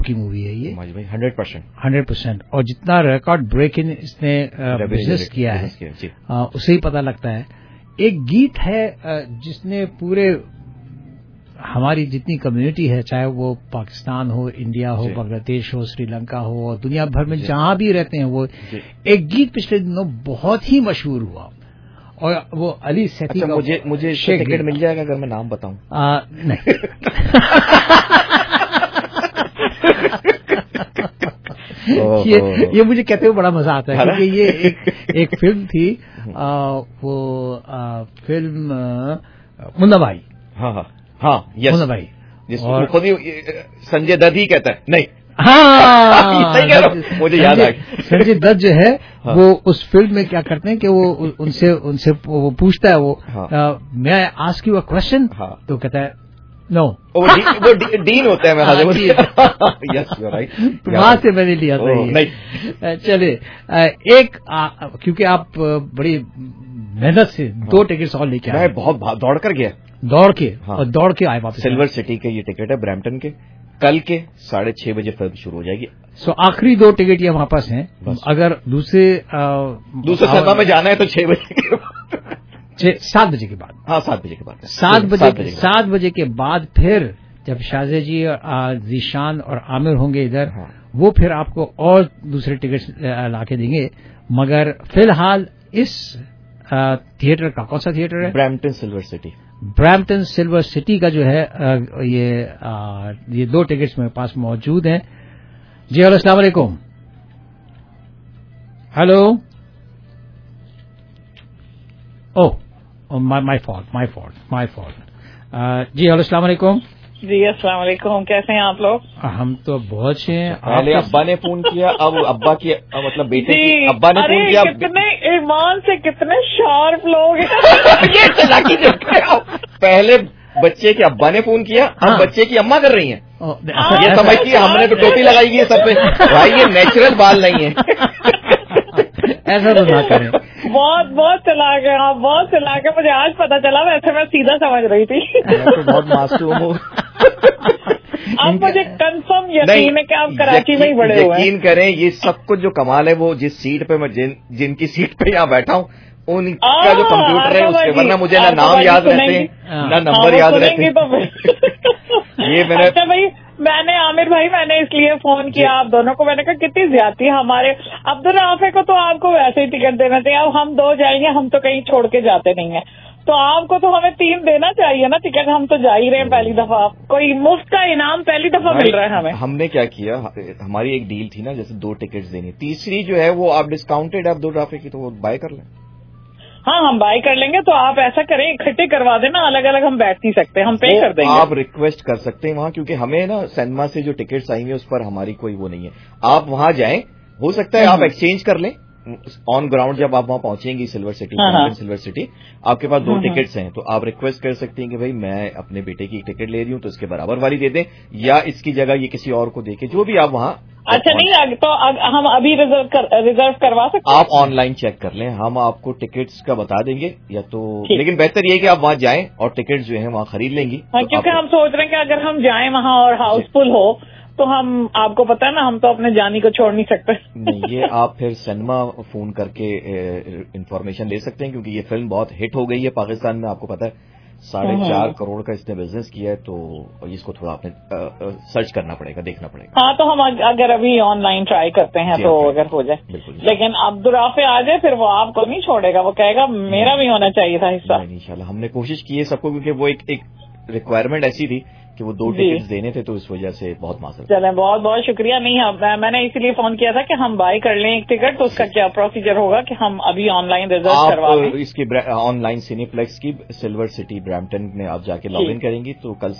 की मूवी है ये 100%. और जितना रिकॉर्ड ब्रेक इन इसने बिजनेस किया है उससे ही पता लगता है. एक गीत है जिसने पूरे हमारी जितनी कम्युनिटी है, चाहे वो पाकिस्तान हो, इंडिया हो, बांग्लादेश हो, श्रीलंका हो, और दुनिया भर में जहां भी रहते हैं, वो एक गीत पिछले दिनों बहुत ही मशहूर हुआ और वो अली सेठी का. मुझे टिकट मिल जाएगा अगर मैं नाम बताऊं? नहीं. ये मुझे कहते हुए बड़ा मजा आता है क्योंकि ये एक फिल्म थी, वो फिल्म मुन्ना भाई. हाँ, यस. मुन्ना भाई जिसको खुद ही संजय दत्त ही कहता है. नहीं, हाँ, सही कह रहा हूं, मुझे याद आ गया. संजय दत्त जो है वो उस फिल्म में क्या करते हैं कि वो उनसे वो पूछता है, वो मैं आस्क यू अ क्वेश्चन, तो कहता है नो. वो डीन होता है. मैं यस, यू आर राइट. वहां से मैंने लिया था ये. चलिए, एक क्योंकि आप बड़ी मेहनत से 2 टिकट और लेके आए. मैं बहुत दौड़ कर गया. और दौड़ के आए वापस. सिल्वर सिटी के ये टिकट है ब्रैम्पटन के. कल के 6:30 बजे फिल्म शुरू हो जाएगी. आखिरी 2 टिकट ये वहां पास हैं. अगर दूसरे सभा में जाना है तो 6 बजे के बाद, 7 बजे के बाद. हाँ, 7 बजे के बाद. 7 बजे के बाद फिर जब शाहजेद जी, जीशान और आमिर होंगे इधर, वो फिर आपको और दूसरे टिकट लाके देंगे. मगर फिलहाल इस थिएटर का, कौन सा थिएटर है? ब्रैम्पटन सिल्वर सिटी का जो है ये 2 टिकट्स मेरे पास मौजूद हैं. जी हेलो, अस्सलाम वालेकुम. हेलो. Oh, my fault. जी हेलो, अस्सलाम वालेकुम. जी अस्सलाम वालेकुम. कैसे हैं आप लोग? हम तो बहुत अच्छे हैं. पहले अब्बा ने फोन किया, अब अब्बा की मतलब बेटे की अब्बा ने फोन किया. कितने ईमान से कितने शार्प लोग हैं. ये चलाकी पहले बच्चे के अब्बा ने फोन किया, अब बच्चे की अम्मा कर रही हैं. ये समझती है हमने तो टोपी लगाई है सब पे. भाई ये नेचुरल बाल नहीं है. ऐसा तो ना करें. बहुत चला गया आप, बहुत चला गया. मुझे आज पता चला, वैसे मैं सीधा समझ रही थी. मैं तो बहुत मासूम हूँ. अब मुझे कंफर्म यकीन है कि आप कराची में ही बड़े हुए हैं. यकीन करें, ये सब कुछ जो कमाल है वो जिस सीट पे मैं जिनकी सीट पे यहाँ बैठा हूँ उनका जो कंप्यूटर है उसके, वरना मुझे ना नाम याद रहते हैं ना नंबर याद रहते हैं. ये मैंने. अच्छा भाई, आमिर भाई, मैंने इसलिए फोन किया आप दोनों को. मैंने कहा कितनी ज्यादती हमारे अब्दुल राफे को तो आपको वैसे ही टिकट देना चाहिए. अब हम 2 जाएंगे, हम तो कहीं छोड़ के जाते नहीं है, तो आपको तो हमें 3 देना चाहिए ना टिकट. हम तो जा ही रहे हैं पहली दफा. कोई मुफ्त का इनाम पहली दफा मिल रहा है हमें. हमने क्या किया, हमारी एक डील थी ना, जैसे 2 टिकट्स देनी, तीसरी जो है वो आप डिस्काउंटेड है अब्दुल राफे की, तो वो बाय कर लें. हाँ, हम बाय कर लेंगे. तो आप ऐसा करें, इकट्ठे करवा देना, अलग अलग हम बैठ नहीं सकते, हम पे कर देंगे. आप रिक्वेस्ट कर सकते हैं वहाँ, क्योंकि हमें ना सिनेमा से जो टिकट्स आएंगे उस पर हमारी कोई वो नहीं है. आप वहाँ जाएं, हो सकता है आप एक्सचेंज कर लें ऑन ग्राउंड. जब आप वहाँ पहुंचेंगी सिल्वर सिटी, आपके पास 2 टिकट्स हैं, तो आप रिक्वेस्ट कर सकती हैं कि भाई मैं अपने बेटे की टिकट ले रही हूँ, तो इसके बराबर वाली दे दें, या इसकी जगह ये किसी और को देके, जो भी आप वहाँ. अच्छा नहीं, तो हम अभी रिजर्व करवा सकते हैं. आप ऑनलाइन चेक कर लें, हम आपको टिकट्स का बता देंगे, या तो लेकिन बेहतर ये है कि आप वहाँ जाएं और टिकट्स जो है वहाँ खरीद लेंगी. हाँ, क्योंकि हम सोच रहे हैं कि अगर हम जाएं वहाँ और हाउसफुल हो तो हम, आपको पता है ना, हम तो अपने जानी को छोड़ नहीं सकते. नहीं, ये आप फिर सिनेमा फोन करके इंफॉर्मेशन ले सकते हैं, क्योंकि ये फिल्म बहुत हिट हो गई है पाकिस्तान में. आपको पता है 4.5 करोड़ का इसने बिजनेस किया है, तो इसको थोड़ा आपने सर्च करना पड़ेगा, देखना पड़ेगा. हाँ, तो हम अगर अभी ऑनलाइन ट्राई करते हैं तो अगर हो जाए. लेकिन अब्दुल राफे आ जाए फिर वो आपको नहीं छोड़ेगा, वो कहेगा मेरा भी होना चाहिए था हिस्सा. इंशाल्लाह हमने कोशिश की है सबको, क्योंकि वो एक रिक्वायरमेंट ऐसी थी कि वो 2 टिकट्स देने थे, तो इस वजह से बहुत माजरत. चलें, बहुत बहुत शुक्रिया. नहीं, मैंने इसलिए फोन किया था कि हम बाय कर लें एक टिकट, तो उसका क्या प्रोसीजर होगा कि हम अभी ऑनलाइन रिजर्व करवा लें. इसकी ऑनलाइन सिनेप्लेक्स की सिल्वर सिटी ब्रैम्पटन में आप जाके लॉग इन करेंगी, तो कल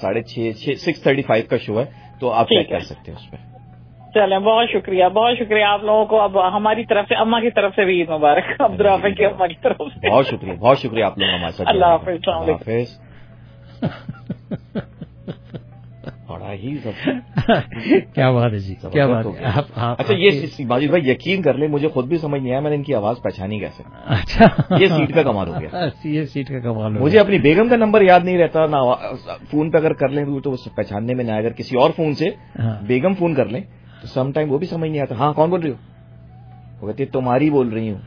6:35 का शो है, तो आप चेक कर सकते हैं उसमें. चलें, बहुत शुक्रिया आप लोगों को. अब हमारी तरफ से, अम्मा की तरफ से भी ईद मुबारक. अब्दुल राफे की अम्मा की तरफ से बहुत शुक्रिया आप लोग हमारे साथ. अल्लाह हाफिज. بڑا ہی کیا بات ہے جی, کیا بات ہے. اچھا یہ ماجد بھائی یقین کر لیں مجھے خود بھی سمجھ نہیں آیا میں نے ان کی آواز پہچانی کیسے. اچھا یہ سیٹ کا کمال ہو گیا. یہ سیٹ کا کمال. مجھے اپنی بیگم کا نمبر یاد نہیں رہتا نہ, فون پہ اگر کر لیں تو پہچاننے میں نہ, اگر کسی اور فون سے بیگم فون کر لیں تو سم ٹائم وہ بھی سمجھ نہیں آتا. ہاں کون بول رہی ہو, وہ کہتی تمہاری بول رہی ہوں.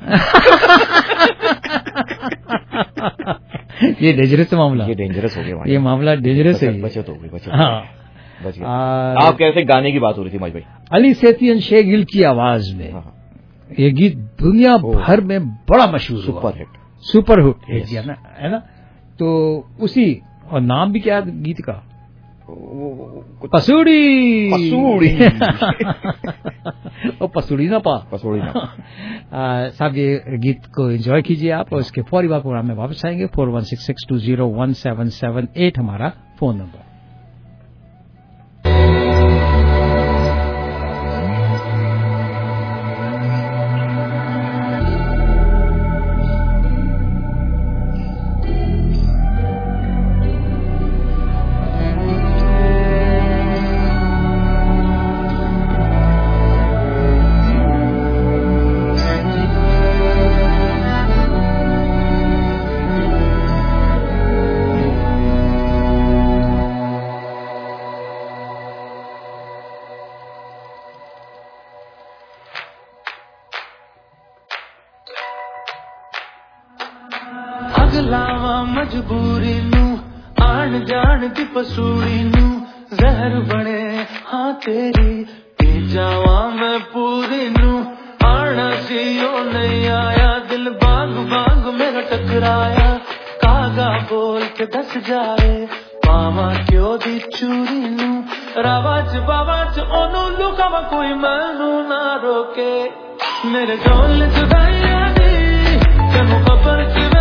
یہ ڈینجرس معاملہ, یہ ڈینجرس ہو گیا, یہ معاملہ ڈینجرس ہے. بچت ہو گئی, بچت. آپ کہتے گانے کی بات ہو رہی تھی ماج بھائی. علی سیتین شیگل کی آواز میں یہ گیت دنیا بھر میں بڑا مشہور, سپر ہٹ ہے نا. تو اسی, اور نام بھی کیا گیت کا, پسوڑی. پسوڑی نہ پا صاحب. یہ گیت کو انجوائے کیجیے آپ, اور اس کے فوری بعد پروگرام میں واپس آئیں گے. 4166201778 ہمارا فون نمبر. مجبوری نو آن جان دی پسوڑی نو زہر بنے ہاں تیری پی جاواں میں پوری نو آنا سیو نہیں آیا دل بانگ بانگ میرا ٹکرایا کاغا بول کے دس جائے پاواں کیوں دی چوری نو راواچ باواچ اونو لکاواں کوئی مینو نہ روکے میرے ڈول جدائیاں دی تینوں خبر کیویں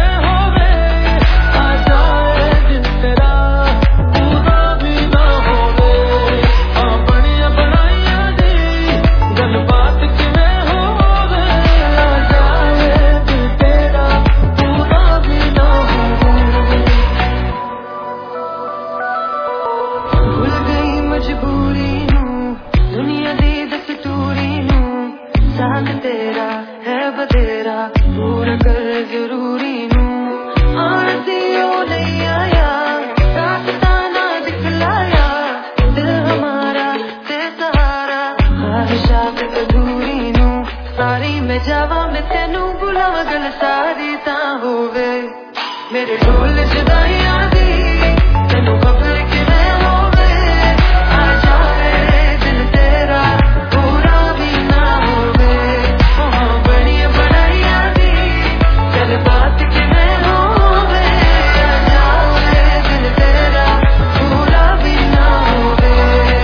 میرے ڈھول جدائیاں دی تینوں خبر کیویں ہووے آ جائے دل تیرا پورا بھی نہ ہووے بڑی بڑائیاں دی چل بات کیویں ہووے آ جائے دل تیرا پورا بھی نہ ہووے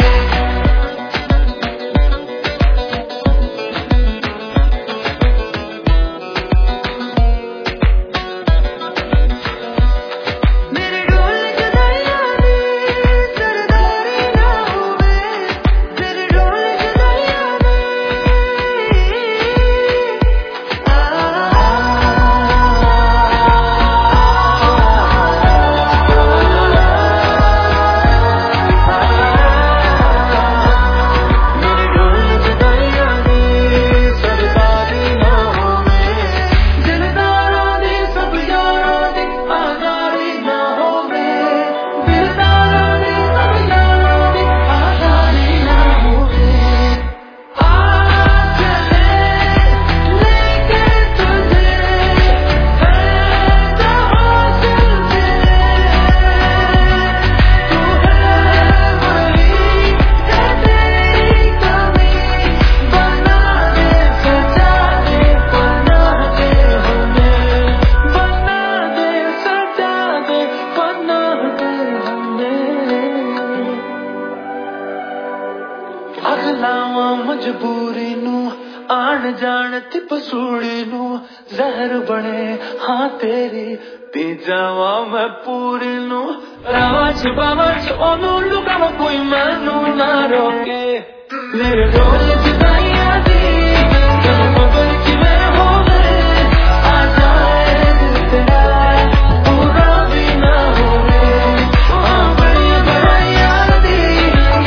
مجبوری نو آن جان تی پسوڑی نو زہر بنے ہاں تیری پی جاواں میں پوری نو راواچ باواچ اونو لکاواں کوئی مینو نہ روکے میرے ڈول جدائیاں دی تینوں خبر کیویں ہووے آ جائے دل تیرا پورا بھی نہ ہووے بڑی بڑائیاں دی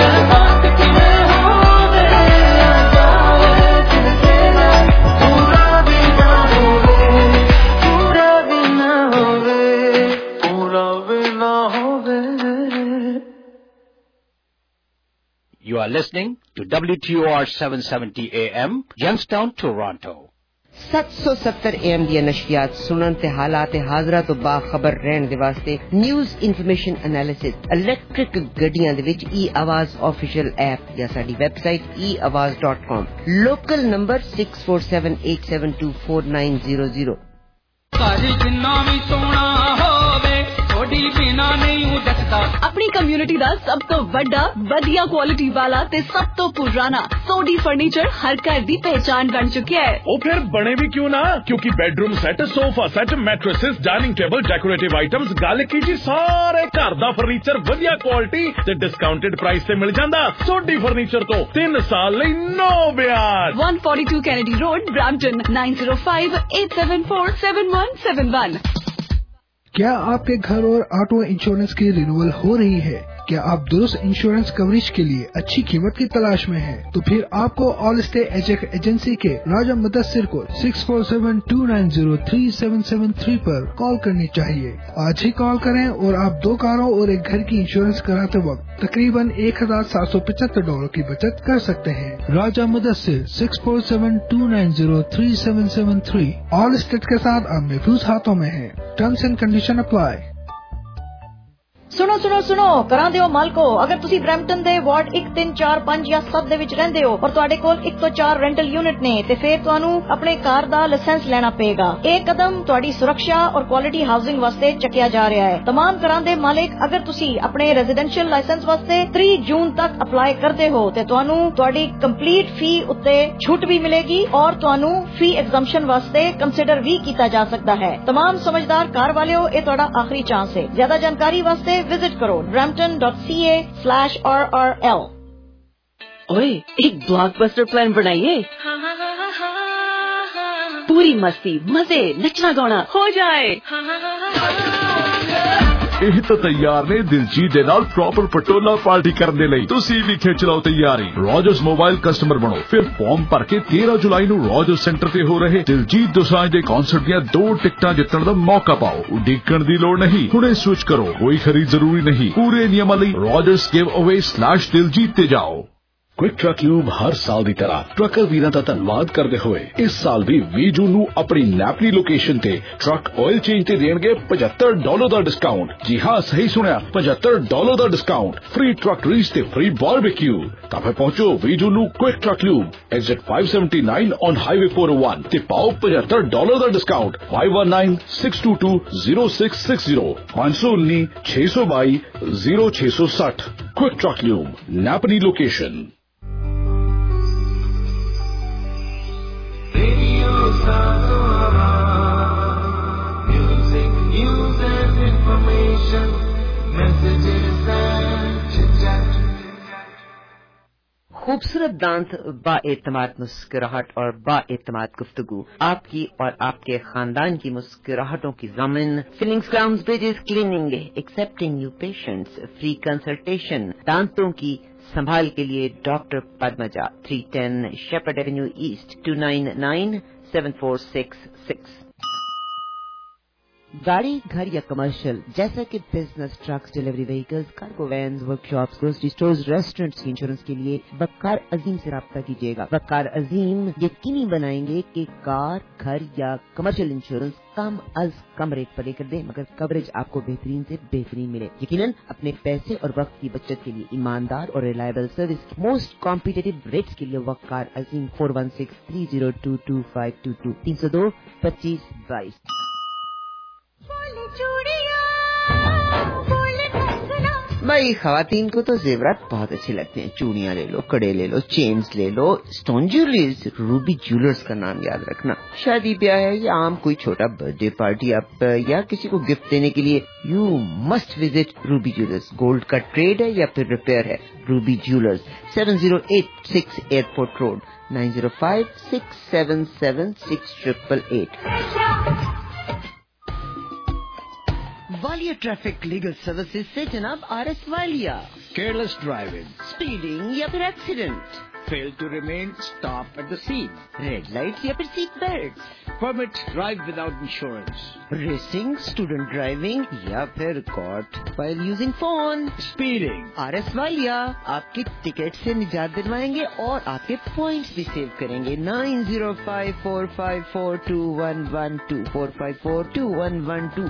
are listening to WTOR 770 AM, Youngstown, Toronto. 770 AM ਦੀਆਂ ਨਸ਼ਰੀਆਤ ਸੁਣਨ ਤੇ ਹਾਲਾਤ ਹਾਜ਼ਰਾ ਤੋਂ ਬਾਖਬਰ ਰਹਿਣ ਦੇ ਵਾਸਤੇ ਨਿਊਜ਼ ਇਨਫੋਰਮੇਸ਼ਨ ਐਨਾਲਿਸਿਸ ਇਲੈਕਟ੍ਰਿਕ ਗੱਡੀਆਂ ਦੇ ਵਿੱਚ e-ਆਵਾਜ਼ ਆਫੀਸ਼ੀਅਲ ਐਪ ਜਾਂ ਸਾਡੀ ਵੈਬਸਾਈਟ eawaz.com ਲੋਕਲ ਨੰਬਰ 6478724900 ਘਰ ਜਿੰਨਾ ਵੀ ਸੋਹਣਾ ਹੋਵੇ ਥੋੜੀ ਬਿਨਾ ਨਹੀਂ ਉਡਕਦਾ ਆਪਣੀ ਕਮਿਊਨਿਟੀ ਦਾ ਸਭ ਤੋਂ ਵੱਡਾ ਵਧੀਆ ਕੁਆਲਿਟੀ ਵਾਲਾ ਤੇ ਸਭ ਤੋਂ ਪੁਰਾਣਾ ਸੋਡੀ ਫਰਨੀਚਰ ਹਰ ਘਰ ਦੀ ਪਹਿਚਾਨ ਬਣ ਚੁੱਕਿਆ ਹੈ। ਉਹ ਫਿਰ ਬਣੇ ਵੀ ਕਿਉਂ ਨਾ, ਕਿਉਂਕਿ bedroom set, sofa set, mattresses, dining table, decorative items, ਗੱਲ ਕੀ ਜੀ ਸਾਰੇ ਘਰ ਦਾ ਫਰਨੀਚਰ ਵਧੀਆ ਕੁਆਲਿਟੀ ਤੇ ਡਿਸਕਾਊਂਟਡ ਪ੍ਰਾਈਸ ਤੇ ਮਿਲ ਜਾਂਦਾ। ਸੋਡੀ ਫਰਨੀਚਰ ਤੋਂ 3 ਸਾਲ ਲਈ ਨੋ ਵਿਆਜ। 142 ਕੈਨੇਡੀ ਰੋਡ, ਬ੍ਰੈਂਪਟਨ 9058747171। क्या आपके घर और ऑटो इंश्योरेंस की रिन्यूअल हो रही है? क्या आप दुरुस्त इंश्योरेंस कवरेज के लिए अच्छी कीमत की तलाश में हैं? तो फिर आपको ऑल स्टे एजेंसी के राजा मुदस्सिर को 6472903773 पर कॉल करनी चाहिए। आज ही कॉल करें और आप 2 कारों और एक घर की इंश्योरेंस कराते वक्त तकरीबन $1,775 की बचत कर सकते हैं। राजा मुदस्सिर 6472903773 ऑल स्टेट के साथ आप महफूज हाथों में हैं। Terms and condition apply. ਸੁਣੋ ਸੁਣੋ ਸੁਣੋ ਕਰਾਂ ਦਿਓ ਮਾਲਕੋ, ਅਗਰ ਤੁਸੀਂ ਬ੍ਰੈਂਪਟਨ ਦੇ ਵਾਰਡ 1, 3, 4, 5 ਜਾਂ 7 ਦੇ ਵਿੱਚ ਰਹਿੰਦੇ ਹੋ ਔਰ ਤੁਹਾਡੇ ਕੋਲ 1 ਤੋਂ 4 ਰੈਂਟਲ ਯੂਨਿਟ ਨੇ ਤੇ ਫਿਰ ਤੁਹਾਨੂੰ ਆਪਣੇ ਕਾਰ ਦਾ ਲਾਇਸੈਂਸ ਲੈਣਾ ਪਏਗਾ। ਇਹ ਕਦਮ ਤੁਹਾਡੀ ਸੁਰੱਖਿਆ ਔਰ ਕੁਆਲਿਟੀ ਹਾਊਸਿੰਗ ਵਾਸਤੇ ਚੱਕਿਆ ਜਾ ਰਿਹਾ ਹੈ। तमाम ਘਰਾਂ ਦੇ ਮਾਲਕ, ਅਗਰ ਤੁਸੀਂ ਆਪਣੇ ਰੈਜ਼ੀਡੈਂਸ਼ੀਅਲ ਲਾਇਸੈਂਸ ਵਾਸਤੇ 3 ਜੂਨ ਤੱਕ ਅਪਲਾਈ ਕਰਦੇ ਹੋ ਤੇ ਤੁਹਾਨੂੰ ਤੁਹਾਡੀ ਕੰਪਲੀਟ ਫੀ ਉੱਤੇ ਛੂਟ ਵੀ ਮਿਲੇਗੀ ਔਰ ਤੁਹਾਨੂੰ ਫੀ ਐਗਜ਼ੰਪਸ਼ਨ ਵਾਸਤੇ ਕੰਸੀਡਰ ਵੀ ਕੀਤਾ ਜਾ ਸਕਦਾ ਹੈ। तमाम ਸਮਝਦਾਰ ਕਾਰ ਵਾਲਿਓ, ਇਹ ਤੁਹਾਡਾ ਆਖਰੀ ਚਾਂਸ ਹੈ। ਜ਼ਿਆਦਾ ਜਾਣਕਾਰੀ ਵਾਸਤੇ विजिट करो brampton.ca/RRL। ओए, एक ब्लॉकबस्टर प्लान बनाइए। पूरी मस्ती, मजे, नचना गाना हो जाए। ਇਹ ਤਾਂ ਤਿਆਰ ਨੇ ਦਿਲਜੀਤ ਦੇ ਨਾਲ ਪ੍ਰੋਪਰ ਪਟੋਲਾ ਪਾਰਟੀ ਕਰਨ ਦੇ ਲਈ। ਤੁਸੀਂ ਵੀ ਖਿੱਚ ਲਓ ਤਿਆਰੀ। ਰੋਜਰਸ ਮੋਬਾਈਲ ਕਸਟਮਰ ਬਣੋ, ਫਿਰ ਫਾਰਮ ਭਰ ਕੇ 13 ਜੁਲਾਈ ਨੂੰ ਰੋਜਰਸ ਸੈਂਟਰ ਤੇ ਹੋ ਰਹੇ ਦਿਲਜੀਤ ਦੋਸਾਂਝ ਦੇ ਕਨਸਰਟ ਦੀਆਂ 2 ਟਿਕਟਾਂ ਜਿੱਤਣ ਦਾ ਮੌਕਾ ਪਾਓ। ਉਡੀਕਣ ਦੀ ਲੋੜ ਨਹੀਂ, ਹੁਣੇ ਸਵਿਚ ਕਰੋ, ਕੋਈ ਖਰੀਦ ਜ਼ਰੂਰੀ ਨਹੀਂ। ਪੂਰੇ ਨਿਯਮਾਂ ਲਈ rogersgiveaway/diljit ਤੇ ਜਾਓ। क्विक ट्रक ल्यूब हर साल की तरह ट्रकर वीरां दा धन्नवाद करते हुए इस साल भी 20 जून नूं अपनी नैपनी लोकेशन ते ट्रक ऑयल चेंज ते देणगे $75 दा डिस्काउंट। जी हाँ, सही सुनिया, $75 दा डिस्काउंट, फ्री ट्रक रीस ते फ्री बारबेक्यू। तां फिर पहुंचो 20 जून नूं Quick Truck Lube exit 579 on highway 401 ते पाओ $75 दा discount. 5196220660 519 622 0660। Quick Truck Lube, Napanee location. Music, news and information, messages and chit-chat. खूबसूरत दांत, बाएतमाद मुस्कुराहट और बाएतमाद गुफ्तगू, आपकी और आपके खानदान की मुस्कुराहटों की ज़मीन। Fillings, crowns, bridges, cleaning, accepting new patients, free consultation, दांतों की संभाल के लिए doctor Padmaja, 310 Sheppard Avenue East, 29974666। गाड़ी, घर या कमर्शियल जैसा कि business, trucks, delivery vehicles, cargo vans, workshops, grocery stores, restaurants की इंश्योरेंस के लिए वकार अजीम से राब्ता कीजिएगा। वकार अजीम यकीनी बनाएंगे कि कार, घर या कमर्शियल इंश्योरेंस कम अज कम रेट पर लेकर दे, मगर कवरेज आपको बेहतरीन से बेहतरीन मिले। यकीनन अपने पैसे और वक्त की बचत के लिए ईमानदार और reliable service, most competitive rates के लिए वकार अजीम 4163022522 302-2522। भाई खवातीन को तो जेवरात बहुत अच्छे लगते हैं। चूड़ियां ले लो, कड़े ले लो, चेन्स ले लो, स्टोन ज्वेलरीज। रूबी ज्वेलर्स का नाम याद रखना। शादी ब्याह है या आम कोई छोटा बर्थडे पार्टी आप या किसी को गिफ्ट देने के लिए you must visit Ruby Jewellers. Gold का ट्रेड है या फिर रिपेयर है, Ruby Jewellers 7086 airport road 9056776888। Walia traffic legal services से जनाब RS Walia. Careless driving, speeding या फिर accident, Fail to remain, stop at the scene. Red lights या फिर seat belts. Permit drive without insurance. Racing, student driving या फिर caught while using phone. Speeding. RS Walia आपकी ticket से निजात दिलवाएंगे और आपके पॉइंट्स भी सेव करेंगे. 9054542112 4542112.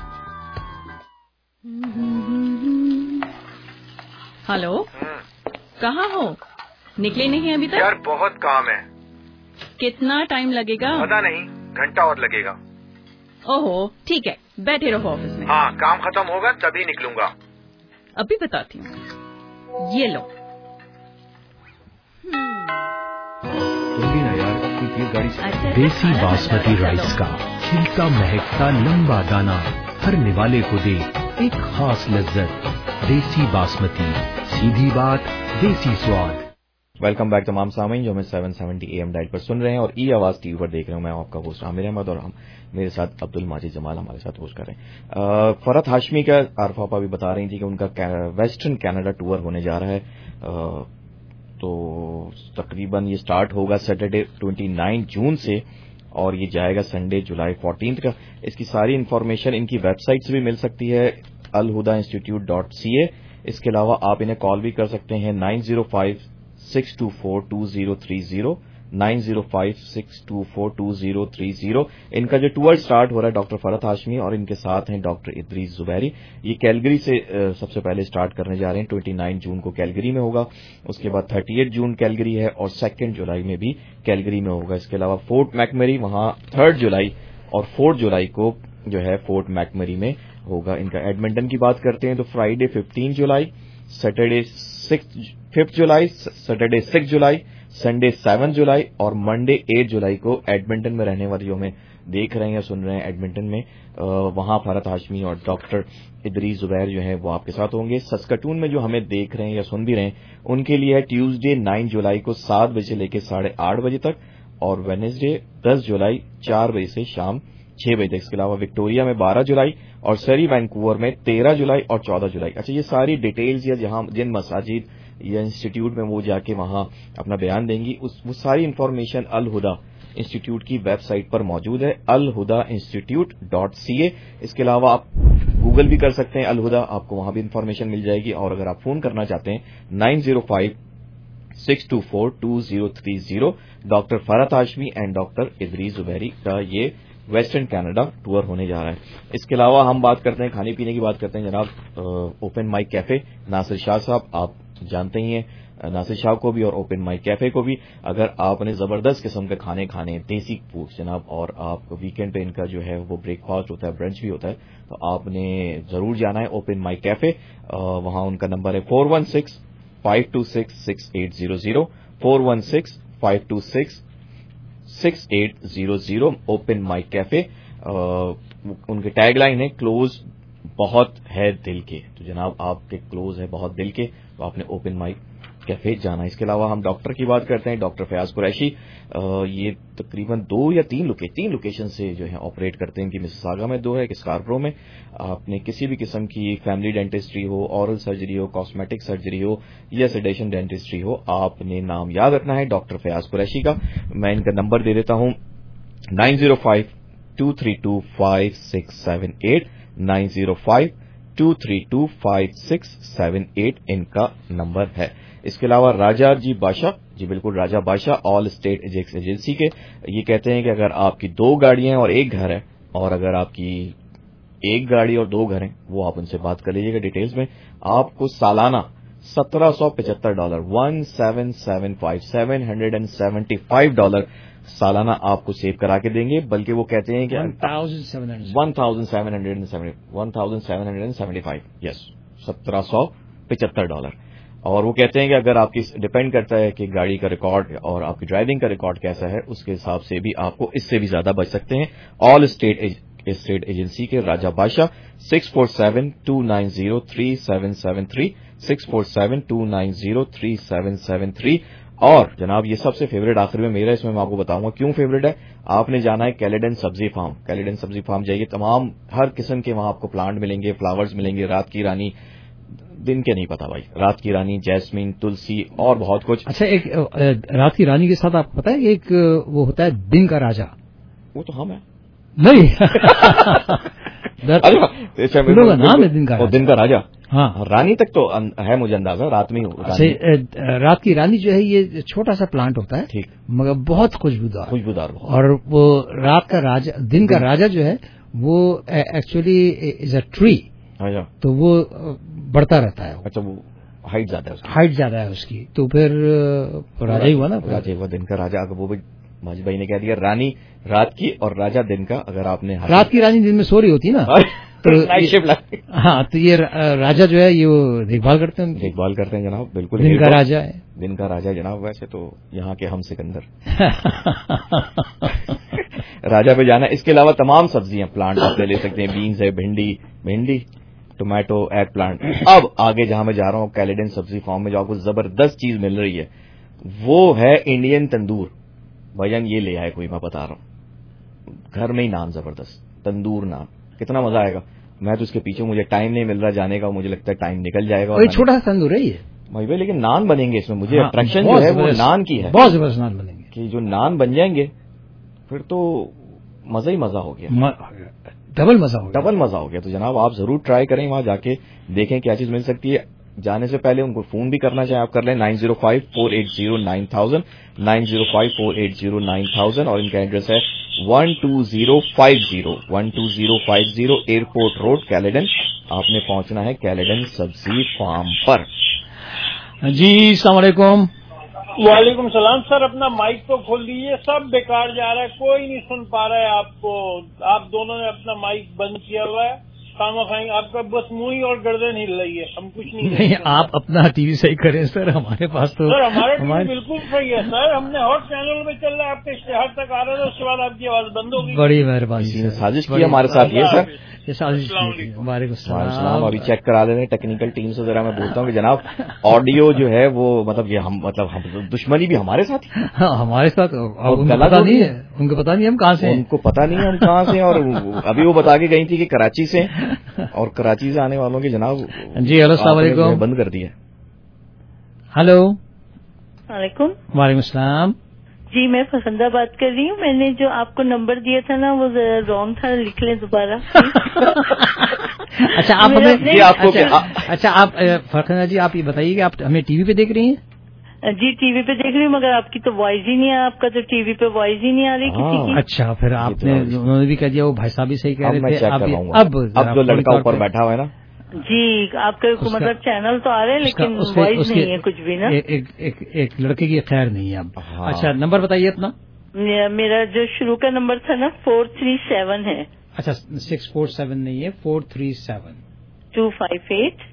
हेलो, कहाँ हो? निकले नहीं अभी तक? यार बहुत काम है. कितना टाइम लगेगा? पता नहीं, घंटा और लगेगा. ओहो, ठीक है, बैठे रहो ऑफिस में. हाँ, काम खत्म होगा तभी निकलूंगा. अभी बताती हूँ. ये लो. देसी बासमती राइस का खिलता महकता लंबा दाना हर निवाले को दे एक खास लज्जत. देसी बासमती, सीधी बात, देसी स्वाद. वेलकम बैक तमाम सामीन जो हमें 770 AM डाइट पर सुन रहे हैं और ई आवाज टीवी पर देख रहे हैं. मैं आपका होस्ट आमिर अहमद और हम मेरे साथ अब्दुल माजिद जमाल हमारे साथ होस्ट कर रहे हैं. फरहत हाशमी का आरफापा भी बता रही थी कि उनका वेस्टर्न कनाडा टूर होने जा रहा है. तो तकरीबन ये स्टार्ट होगा सैटरडे 29 जून से और ये जाएगा संडे जुलाई 14 का. इसकी सारी इन्फॉर्मेशन इनकी वेबसाइट से भी मिल सकती है alhudainstitute.ca. इसके अलावा आप इन्हें कॉल भी कर सकते हैं 9056242030 9056242030. इनका जो टूर स्टार्ट हो रहा है डॉक्टर फरहत हाशमी और इनके साथ हैं डॉक्टर इदरीस जुबैरी. ये कैलगरी से सबसे पहले स्टार्ट करने जा रहे हैं. 29 जून को कैलगरी में होगा. उसके बाद 38 जून कैलगरी है और 2 जुलाई में भी कैलगरी में होगा. इसके अलावा फोर्ट मैकमरी वहां 3 जुलाई और 4 जुलाई को जो है फोर्ट मैकमरी में होगा. इनका एडमिंटन की बात करते हैं तो Friday 15 July, Saturday 5 July, Saturday 6 July, Sunday 7 July और मंडे 8 जुलाई को एडमिंटन में रहने वाले जो हमें देख रहे हैं या सुन रहे हैं एडमिंटन में, वहां फरहत हाशमी और डॉक्टर इदरीस जुबैर जो है वो आपके साथ होंगे. सस्कटून में जो हमें देख रहे हैं या सुन भी रहे हैं उनके लिए है ट्यूसडे 9 जुलाई को 7 बजे से लेकर 8:30 बजे तक और वेडनेसडे 10 जुलाई 4 बजे से शाम 6 बजे तक. इसके अलावा विक्टोरिया में 12 जुलाई और सरी वैंकूवर में 13 जुलाई और 14 जुलाई. अच्छा, ये सारी डिटेल्स या जहां जिन मसाजिद या इंस्टीट्यूट में वो जाके वहां अपना बयान देंगी वो सारी इन्फॉर्मेशन अल हुदा इंस्टीट्यूट की वेबसाइट पर मौजूद है alhudainstitute.ca. इसके अलावा आप गूगल भी कर सकते हैं अल हुदा, आपको वहां भी इन्फॉर्मेशन मिल जाएगी. और अगर आप फोन करना चाहते हैं 9056242030. Doctor Farhat Hashmi and doctor Idrees Zubairi का ये वेस्टर्न कनाडा टूर होने जा रहा है. इसके अलावा हम बात करते हैं खाने पीने की बात करते हैं. जनाब open mic cafe Nasir Shah साहब, आप जानते ही हैं नासिर शाह को भी और ओपन माइक कैफे को भी. अगर आपने जबरदस्त किस्म के खाने खाने देसी फूड जनाब और आप वीकेंड पे इनका जो है वो ब्रेकफास्ट होता है, ब्रंच भी होता है, तो आपने जरूर जाना है ओपन माइक कैफे. वहां उनका नंबर है 416-526-6800 416-526-6800 ओपन माइक कैफे. उनके टैगलाइन है क्लोज बहुत है दिल के. तो जनाब आपके क्लोज है बहुत दिल के तो आपने ओपन माइक कैफे जाना. इसके अलावा हम डॉक्टर की बात करते हैं. डॉक्टर फयाज कुरैशी ये तकरीबन 2 या 3 लोकेशन से जो है ऑपरेट करते हैं. इनकी मिसिसागा में 2 है, स्कार्बरो में. आपने किसी भी किस्म की फैमिली डेंटिस्ट्री हो, ऑरल सर्जरी हो, कॉस्मेटिक सर्जरी हो या सेडेशन डेंटिस्ट्री हो, आपने नाम याद रखना है डॉक्टर फयाज कुरैशी का. मैं इनका नंबर दे देता हूं 905-232-5678 905-232-5678 इनका नंबर है. इसके अलावा राजा जी बादशाह, जी बिल्कुल राजा बादशाह ऑल स्टेट एजेंसी के, ये कहते हैं कि अगर आपकी 2 गाड़ियां और 1 घर है और अगर आपकी 1 गाड़ी और 2 घर हैं वो आप उनसे बात कर लीजिएगा डिटेल्स में. आपको सालाना $1775 $775 सालाना आपको सेव करा के देंगे. बल्कि वो कहते हैं कि 1775 यस $1775. और वो कहते हैं कि अगर आपकी डिपेंड करता है कि गाड़ी का रिकॉर्ड और आपकी ड्राइविंग का रिकॉर्ड कैसा है, उसके हिसाब से भी आपको इससे भी ज्यादा बच सकते हैं. ऑल स्टेट एजेंसी के राजा बादशाह 647-290-3773 647-290-3773. और जनाब ये सबसे फेवरेट आखिर में मेरा, इसमें मैं आपको बताऊंगा क्यों फेवरेट है. आपने जाना है कैलेडन सब्जी फार्म. कैलेडन सब्जी फार्म जाइए, तमाम हर किस्म के वहां आपको प्लांट मिलेंगे, फ्लावर्स मिलेंगे, रात की रानी दिन के नहीं पता भाई. रात की रानी, जैस्मिन, तुलसी और बहुत कुछ. अच्छा, एक रात की रानी के साथ आपको पता है एक वो होता है दिन का राजा. वो तो हम है. नहीं. का नाम है दिन का राजा. दिन का राजा. हाँ, रानी तक तो है मुझे अंदाजा, रात में ही. रात की रानी जो है ये छोटा सा प्लांट होता है, ठीक, मगर बहुत खुशबूदार. और वो रात का राजा, दिन का राजा जो है वो एक्चुअली इज अ ट्री. तो वो बढ़ता रहता है. अच्छा, वो हाइट ज्यादा है उसकी. तो फिर राजा ही हुआ ना. राजा हुआ, दिन का राजा. अगर वो भी माजी भाई ने कह दिया, रानी रात की और राजा दिन का. अगर आपने रात की रानी दिन में सो रही होती है ना, तो हाँ, तो ये राजा जो है ये देखभाल करते हैं जनाब. बिल्कुल दिन का राजा है. दिन का राजा है जनाब. वैसे तो यहाँ के हम सिकंदर. राजा पे जाना. इसके अलावा तमाम सब्जियां, प्लांट आप ले सकते हैं. बीन्स है, भिंडी, टोमेटो, एग प्लांट. अब आगे जहां मैं जा रहा हूँ, कैलेडन सब्जी फार्म में जो आपको जबरदस्त चीज मिल रही है वो है इंडियन तंदूर. भाईजान ये ले आए कोई, मैं बता रहा हूँ, घर में ही नान जबरदस्त तंदूर नान. कितना मजा आएगा. मैं तो इसके पीछे, मुझे टाइम नहीं मिल रहा जाने का, मुझे लगता है टाइम निकल जाएगा. और छोटा सा तंदूर है ये भाई, लेकिन नान बनेंगे इसमें. मुझे अट्रैक्शन जो है वो नान की है. बहुत जबरदस्त नान बनेंगे कि जो नान बन जाएंगे फिर तो मजा ही मजा हो गया. डबल मजा हो गया. तो जनाब आप जरूर ट्राई करें, वहां जाके देखें क्या चीज मिल सकती है. जाने से पहले उनको फोन भी करना चाहे आप कर लें. 9054809000, 9054809000. और इनका एड्रेस है 12050 एयरपोर्ट रोड, कैलेडन. आपने पहुंचना है कैलेडन सब्जी फार्म पर. जी, अस्सलाम वालेकुम. वालेकुम सलाम. सर अपना माइक तो खोल दीजिए. सब बेकार जा रहा है, कोई नहीं सुन पा रहा है आपको. आप दोनों ने अपना माइक बंद किया हुआ है. आपका बस मुंह और गर्दन हिल रही है. हम कुछ नहीं. आप अपना टीवी सही करें सर. हमारे पास तो सर हमारा टीवी बिल्कुल सही है सर. हमने हर चैनल में चल रहा है. आपके इश्तेहार तक आ रहा है, उसके बाद आपकी आवाज बंद हो गई. बड़ी मेहरबानी. साजिश की हमारे साथ ये सर. वालेकुम सलाम. अभी चेक करा लेने टेक्निकल टीम से. जरा मैं बोलता हूँ कि जनाब ऑडियो जो है वो मतलब ये हम दुश्मनी भी हमारे साथ. हाँ, हमारे साथ. उनको पता नहीं हम कहाँ से. उनको पता नहीं हम कहाँ से. और अभी वो बता के गई थी कि कराची से, और कराची से आने वालों की जनाब. जी हेलो, अस्सलाम वालेकुम. बंद कर दिया. हेलो. वालेकुम. वालेकुम सलाम. जी मैं फसंदा बात कर रही हूँ. मैंने जो आपको नंबर दिया था ना वो रॉन्ग था, लिख लें दोबारा. अच्छा, आप हमें अच्छा आप फरखना जी आप ये बताइए कि आप हमें टीवी पे देख रही हैं. जी टीवी पे देख रही हूँ, मगर आपकी तो वॉइस ही नहीं है. आपका तो टीवी पे वॉइस ही नहीं आ रही किसी की. अच्छा, फिर आपने उन्होंने भी कह दिया, वो भाई साहब भी सही कह रहे थे. अब जो लड़का ऊपर बैठा हुआ है ना जी, आपके मतलब चैनल तो आ रहे हैं लेकिन वॉइस नहीं है कुछ भी ना. एक लड़के की खैर नहीं है अब. अच्छा, नंबर बताइए अपना. मेरा जो शुरू का नंबर था ना 437 है. अच्छा, 647 नहीं है, 437 258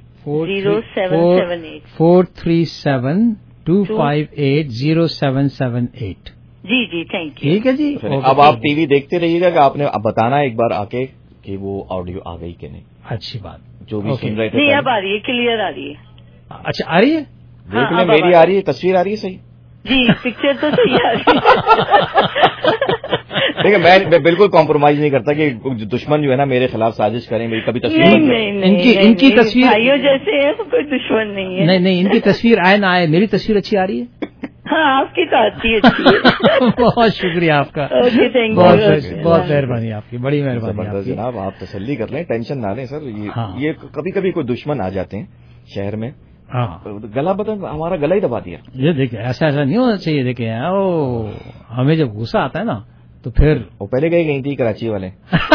0778. 437 258 0778. जी जी, थैंक यू. ठीक है जी. अब आप टीवी देखते रहिएगा कि आपने अब बताना एक बार आके कि वो ऑडियो आ गई कि नहीं. अच्छी बात. जो भी सुन रहे थे नहीं, अब आ रही है, क्लियर आ रही है. अच्छा, आ रही है. देख लें, मेरी आ रही है, तस्वीर आ रही है सही. जी, पिक्चर तो सही आ रही है. देखिए, मैं बिल्कुल कॉम्प्रोमाइज नहीं करता कि दुश्मन जो है ना मेरे खिलाफ साजिश करें. मेरी कभी तस्वीर नहीं, इनकी तस्वीर भाइयों जैसे है, कोई दुश्मन नहीं है. नहीं, इनकी तस्वीर आए ना आए, मेरी तस्वीर अच्छी आ रही है. हाँ, आपकी तो अच्छी है. बहुत शुक्रिया आपका. Okay, thank you. बहुत मेहरबानी आपकी, बड़ी मेहरबानी. जनाब आप तसल्ली कर लें, टेंशन ना लें सर. ये कभी कभी कोई दुश्मन आ जाते हैं शहर में. हाँ, गला बदन, हमारा गला ही दबा दिया. ये देखिए, ऐसा नहीं होना चाहिए. देखिए हमें जब गुस्सा आता है ना तो फिर वो पहले गई थी कराची वाले.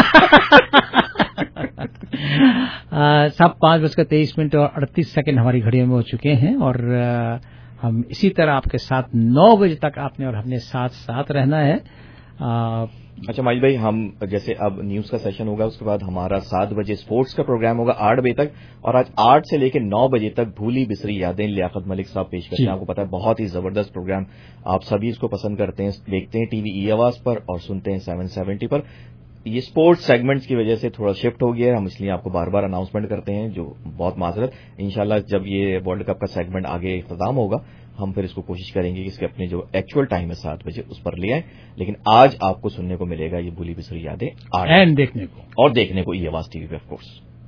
सब 5:23 और 38 हमारी घड़ियों में हो चुके हैं. और हम इसी तरह आपके साथ 9 बजे तक आपने और हमने साथ रहना है. अच्छा माजिद भाई, हम जैसे अब न्यूज का सेशन होगा, उसके बाद हमारा 7 बजे स्पोर्ट्स का प्रोग्राम होगा 8 बजे तक. और आज 8 से लेकर 9 बजे तक भूली बिसरी यादें लियाकत मलिक साहब पेश करते हैं. आपको पता है बहुत ही जबरदस्त प्रोग्राम. आप सभी इसको पसंद करते हैं, देखते हैं टीवी ई आवाज पर और सुनते हैं 770 पर. ये स्पोर्ट्स सेगमेंट्स की वजह से थोड़ा शिफ्ट हो गया है, हम इसलिए आपको बार बार अनाउंसमेंट करते हैं, जो बहुत माजरत. इंशाल्लाह जब ये वर्ल्ड कप का सेगमेंट आगे इख्तिताम होगा हम फिर इसको कोशिश करेंगे कि इसके अपने जो एक्चुअल टाइम है 7 बजे उस पर ले आए. लेकिन आज आपको सुनने को मिलेगा ये भूली बिसरी यादें एंड देखने को ई आवाज टीवी पे ऑफ कोर्स.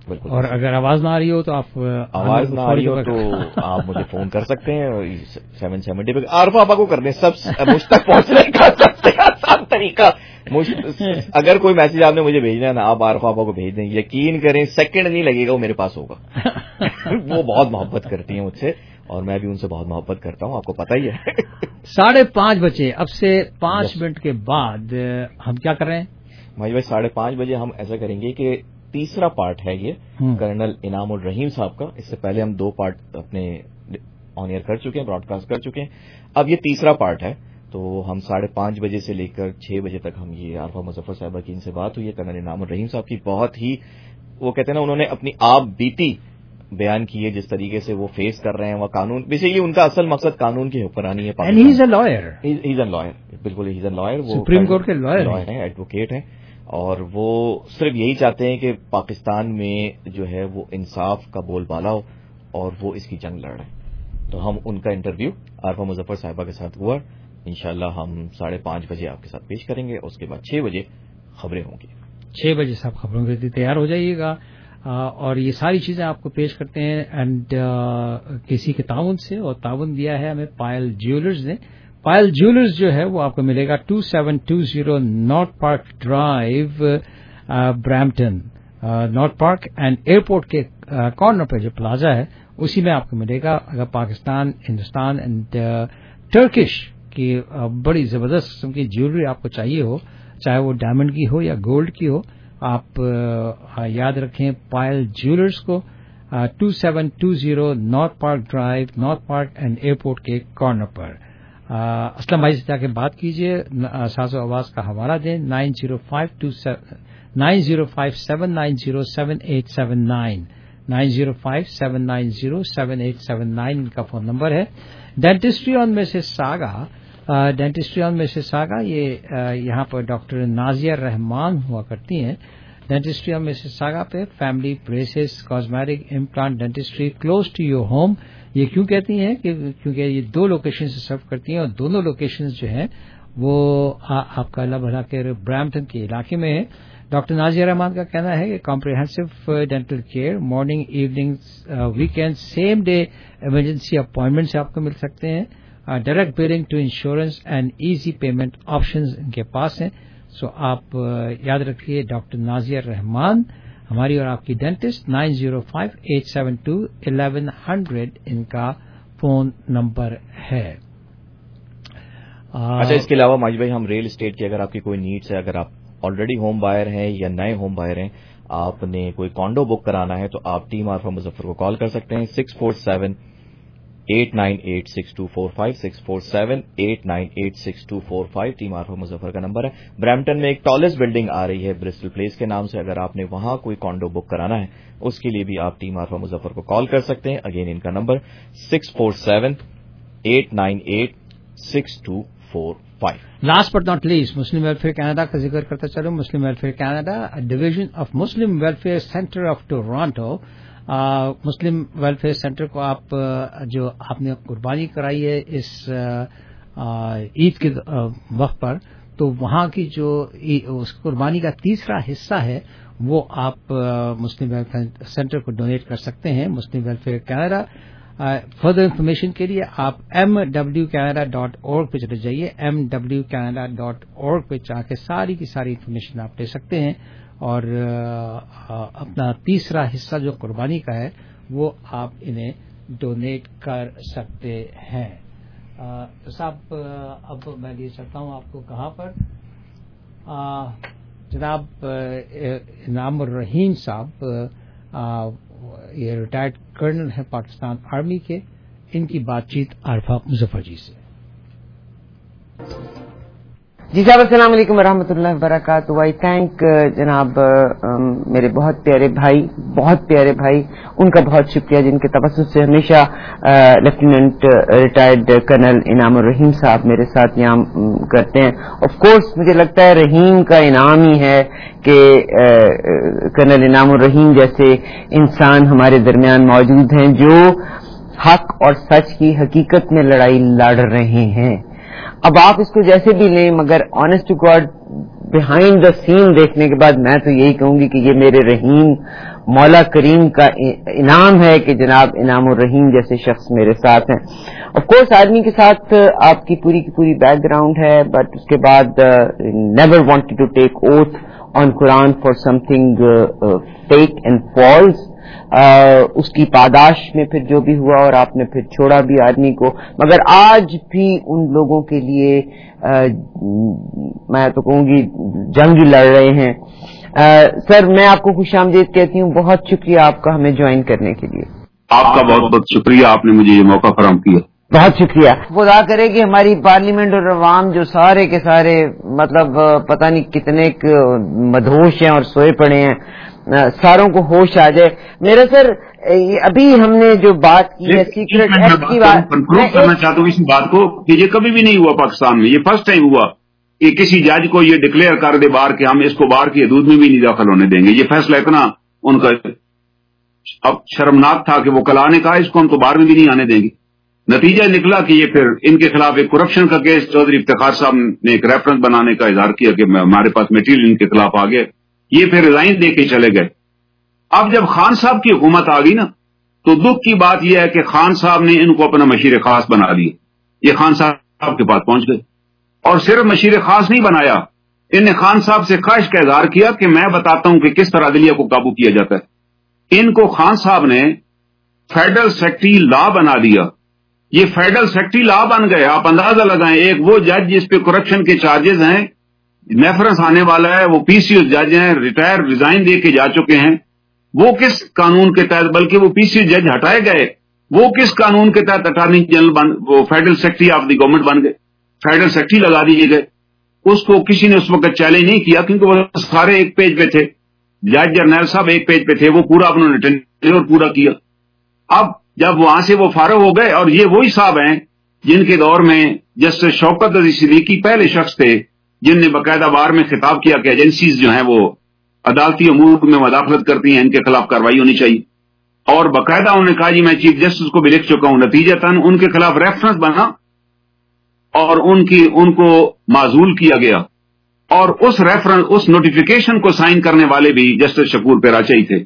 اور اگر آواز نہ آ رہی ہو تو آپ آواز نہ آ رہی ہو تو آپ مجھے فون کر سکتے ہیں 770 پہ. عارفہ آپا کو کر دیں, سب مجھ تک پہنچنے کا سب سے آسان طریقہ. اگر کوئی میسج آپ نے مجھے بھیجنا ہے نا, آپ عارفہ آپا کو بھیج دیں, یقین کریں سیکنڈ نہیں لگے گا, وہ میرے پاس ہوگا. وہ بہت محبت کرتی ہیں مجھ سے اور میں بھی ان سے بہت محبت کرتا ہوں, آپ کو پتہ ہی ہے. 5:30 بجے اب سے 5 منٹ کے بعد ہم کیا کر رہے ہیں بھائی 5:30 بجے ہم ایسا کریں گے کہ تیسرا پارٹ ہے یہ کرنل انعام الرحیم صاحب کا. اس سے پہلے ہم 2 پارٹ اپنے آن ایئر کر چکے ہیں, براڈ کاسٹ کر چکے ہیں. اب یہ تیسرا پارٹ ہے, تو ہم 5:30 بجے سے لے کر 6 بجے تک ہم یہ عارفہ مظفر صاحبہ کی ان سے بات ہوئی ہے. کرنل انعام الرحیم صاحب کی بہت ہی, وہ کہتے ہیں نا, انہوں نے اپنی آپ بیتی بیان کی ہے, جس طریقے سے وہ فیس کر رہے ہیں وہ قانون. بیسیکلی ان کا اصل مقصد قانون کی حکمرانی ہے. ہی از اے لائر, بالکل ہی از اے لائر, وہ سپریم کورٹ کے لائر ہیں, ایڈوکیٹ ہیں, اور وہ صرف یہی چاہتے ہیں کہ پاکستان میں جو ہے وہ انصاف کا بول بالا ہو اور وہ اس کی جنگ لڑ رہے ہیں. تو ہم ان کا انٹرویو عارفہ مظفر صاحبہ کے ساتھ ہوا, انشاءاللہ ہم 5:30 بجے آپ کے ساتھ پیش کریں گے. اس کے بعد 6 بجے خبریں ہوں گی. 6 بجے صاحب خبروں کے لیے تیار ہو جائیے گا, اور یہ ساری چیزیں آپ کو پیش کرتے ہیں اینڈ کسی کے تعاون سے, اور تعاون دیا ہے ہمیں پائل جیولرز نے. پائل جیولرز جو ہے وہ آپ کو ملے گا 2720 north park drive, Brampton. North park and airport کے کارنر پہ جو پلازا ہے اسی میں آپ کو ملے گا. اگر پاکستان, ہندوستان اینڈ ٹرکش کی بڑی زبردست قسم کی جیولری آپ کو چاہیے ہو, چاہے وہ ڈائمنڈ کی ہو یا گولڈ کی ہو, آپ یاد رکھیں پائل جیولرز کو. 2720 north park drive, north park and airport کے کارنر پر. اسلم بھائی سے جا کے بات کیجیے, ساز و آواز کا حوالہ دیں 9057907879 9057907879 کا فون نمبر ہے. ڈینٹسٹری آن مسز ساگا, یہ یہاں پر ڈاکٹر نازیہ رحمان ہوا کرتی ہیں. ڈینٹسٹری آن مسز ساگا پہ family braces, cosmetic, implant dentistry close to your home. یہ کیوں کہتی ہیں کہ کیونکہ یہ 2 لوکیشن سے سرو کرتی ہیں, اور دونوں لوکیشنز جو ہیں وہ آپ کا اللہ بھلا کے برامپٹن کے علاقے میں ہے. ڈاکٹر نازیہ رحمان کا کہنا ہے کہ comprehensive dental care morning, evening, weekend, same day emergency appointment سے آپ کو مل سکتے ہیں. Direct billing to insurance and easy payment options ان کے پاس ہیں. سو آپ یاد رکھیے ڈاکٹر نازیہ رحمان ہماری اور آپ کی ڈینٹسٹ. 9058721100 ان کا فون نمبر ہے. اچھا, اس کے علاوہ ماجد بھائی ہم ریل اسٹیٹ کی اگر آپ کی کوئی نیڈس ہے, اگر آپ آلریڈی ہوم بائر ہیں یا نئے ہوم بائر ہیں, آپ نے کوئی کانڈو بک کرانا ہے تو آپ ٹیم عارفہ مظفر کو کال کر سکتے ہیں. 647-898-6245 647-898-6245 ٹیم عارفہ مظفر کا نمبر ہے. برامپٹن میں ایک ٹالسٹ بلڈنگ آ رہی ہے برسٹل پلیس کے نام سے, اگر آپ نے وہاں کوئی کانڈو بک کرانا ہے اس کے لیے بھی آپ ٹیم عارفہ مظفر کو کال کر سکتے ہیں. اگین ان کا number 647-898-6245. Last but not least Muslim welfare Canada کا ذکر کرتا چلو. Muslim welfare Canada, division of Muslim welfare centre of Toronto. Muslim welfare centre کو آپ جو آپ نے قربانی کرائی ہے اس عید کے وقت پر, تو وہاں کی جو اس قربانی کا تیسرا حصہ ہے وہ آپ مسلم ویلفیئر سینٹر کو ڈونیٹ کر سکتے ہیں. Muslim welfare Canada. Further information کے لیے آپ mwcanada.org پہ چلے جائیے. mwcanada.org پہ جا کے ساری کی ساری انفارمیشن آپ لے سکتے ہیں, اور اپنا تیسرا حصہ جو قربانی کا ہے وہ آپ انہیں ڈونیٹ کر سکتے ہیں. صاحب اب میں لیے چلتا ہوں آپ کو کہاں پر. جناب انعام الرحیم صاحب یہ ریٹائرڈ کرنل ہے پاکستان آرمی کے, ان کی بات چیت عارفہ مظفر جی سے. جی صاحب السلام علیکم ورحمۃ اللہ وبرکاتہ. آئی تھینک جناب میرے بہت پیارے بھائی, ان کا بہت شکریہ جن کے توسط سے ہمیشہ لیفٹیننٹ ریٹائرڈ کرنل انعام الرحیم صاحب میرے ساتھ یہاں کرتے ہیں. آف کورس مجھے لگتا ہے رحیم کا انعام ہی ہے کہ کرنل انعام الرحیم جیسے انسان ہمارے درمیان موجود ہیں جو حق اور سچ کی حقیقت میں لڑائی لڑ رہے ہیں. اب آپ اس کو جیسے بھی لیں, مگر honest to God behind the scene دیکھنے کے بعد میں تو یہی کہوں گی کہ یہ میرے رحیم مولا کریم کا انعام ہے کہ جناب انعام الرحیم جیسے شخص میرے ساتھ ہیں. آف کورس آدمی کے ساتھ آپ کی پوری بیک گراؤنڈ ہے, بٹ اس کے بعد never wanted to take oath on Quran for something fake and false. اس کی پاداش میں پھر جو بھی ہوا اور آپ نے پھر چھوڑا بھی آدمی کو, مگر آج بھی ان لوگوں کے لیے میں تو کہوں گی جنگ لڑ رہے ہیں. سر میں آپ کو خوش آمدید کہتی ہوں, بہت شکریہ آپ کا ہمیں جوائن کرنے کے لیے. آپ کا بہت بہت شکریہ, آپ نے مجھے یہ موقع فراہم کیا. بہت شکریہ. خدا کرے کہ ہماری پارلیمنٹ اور عوام جو سارے کے سارے مطلب پتہ نہیں کتنے مدہوش ہیں اور سوئے پڑے ہیں, ساروں کو ہوش آ جائے. میرا سر ابھی ہم نے جو بات کی ہے سیکرٹ ایکٹ کی بات, کنکلوڈ کرنا چاہتا ہوں اس بات کو کہ یہ کبھی بھی نہیں ہوا پاکستان میں. یہ فرسٹ ٹائم ہوا کہ کسی جج کو یہ ڈکلیئر کر دے باہر کہ ہم اس کو باہر کی حدود میں بھی نہیں داخل ہونے دیں گے. یہ فیصلہ اتنا ان کا اب شرمناک تھا کہ وہ کلا نے کہا اس کو ہم تو باہر میں بھی نہیں آنے دیں گے. نتیجہ نکلا کہ یہ پھر ان کے خلاف ایک کرپشن کا کیس چودھری افتخار صاحب نے ایک ریفرنس بنانے کا اظہار کیا کہ ہمارے پاس میٹیریل ان کے خلاف آ گئے. یہ پھر ریزائن دے کے چلے گئے. اب جب خان صاحب کی حکومت آ گئی نا تو دکھ کی بات یہ ہے کہ خان صاحب نے ان کو اپنا مشیر خاص بنا لیا. یہ خان صاحب کے پاس پہنچ گئے اور صرف مشیر خاص نہیں بنایا, ان نے خان صاحب سے خواہش کا اظہار کیا کہ میں بتاتا ہوں کہ کس طرح عدلیہ کو قابو کیا جاتا ہے. ان کو خان صاحب نے فیڈرل سیکٹری لا بنا دیا. یہ فیڈرل سیکٹری لا بن گئے. آپ اندازہ لگائیں, ایک وہ جج جس پہ کرپشن کے چارجز ہیں, نیفرنس آنے والا ہے, وہ پی سی ایس جج ہیں, ریٹائر ریزائن دے کے جا چکے ہیں, وہ کس قانون کے تحت, بلکہ وہ پی سی ایس جج ہٹائے گئے, وہ کس قانون کے تحت اٹارنی جنرل وہ federal secretary of the government بن گئے, فیڈرل سیکٹری لگا دیے گئے. اس کو کسی نے اس وقت چیلنج نہیں کیا کیونکہ وہ سارے ایک پیج پہ تھے. جج جرنیل صاحب ایک پیج پہ تھے, وہ پورا انہوں نے ٹینیور پورا کیا. اب جب وہاں سے وہ فارغ ہو گئے, اور یہ وہی صاحب ہیں جن کے دور میں جسٹس شوکت عزیز صدیقی پہلے شخص تھے جن نے باقاعدہ بار میں خطاب کیا کہ ایجنسیز جو ہیں وہ عدالتی امور میں مداخلت کرتی ہیں, ان کے خلاف کارروائی ہونی چاہیے. اور باقاعدہ انہوں نے کہا جی میں چیف جسٹس کو بھی لکھ چکا ہوں. نتیجتاً ان کے خلاف ریفرنس بنا اور ان کو معزول کیا گیا, اور اس ریفرنس اس نوٹیفیکیشن کو سائن کرنے والے بھی جسٹس شکور پیراچا ہی تھے,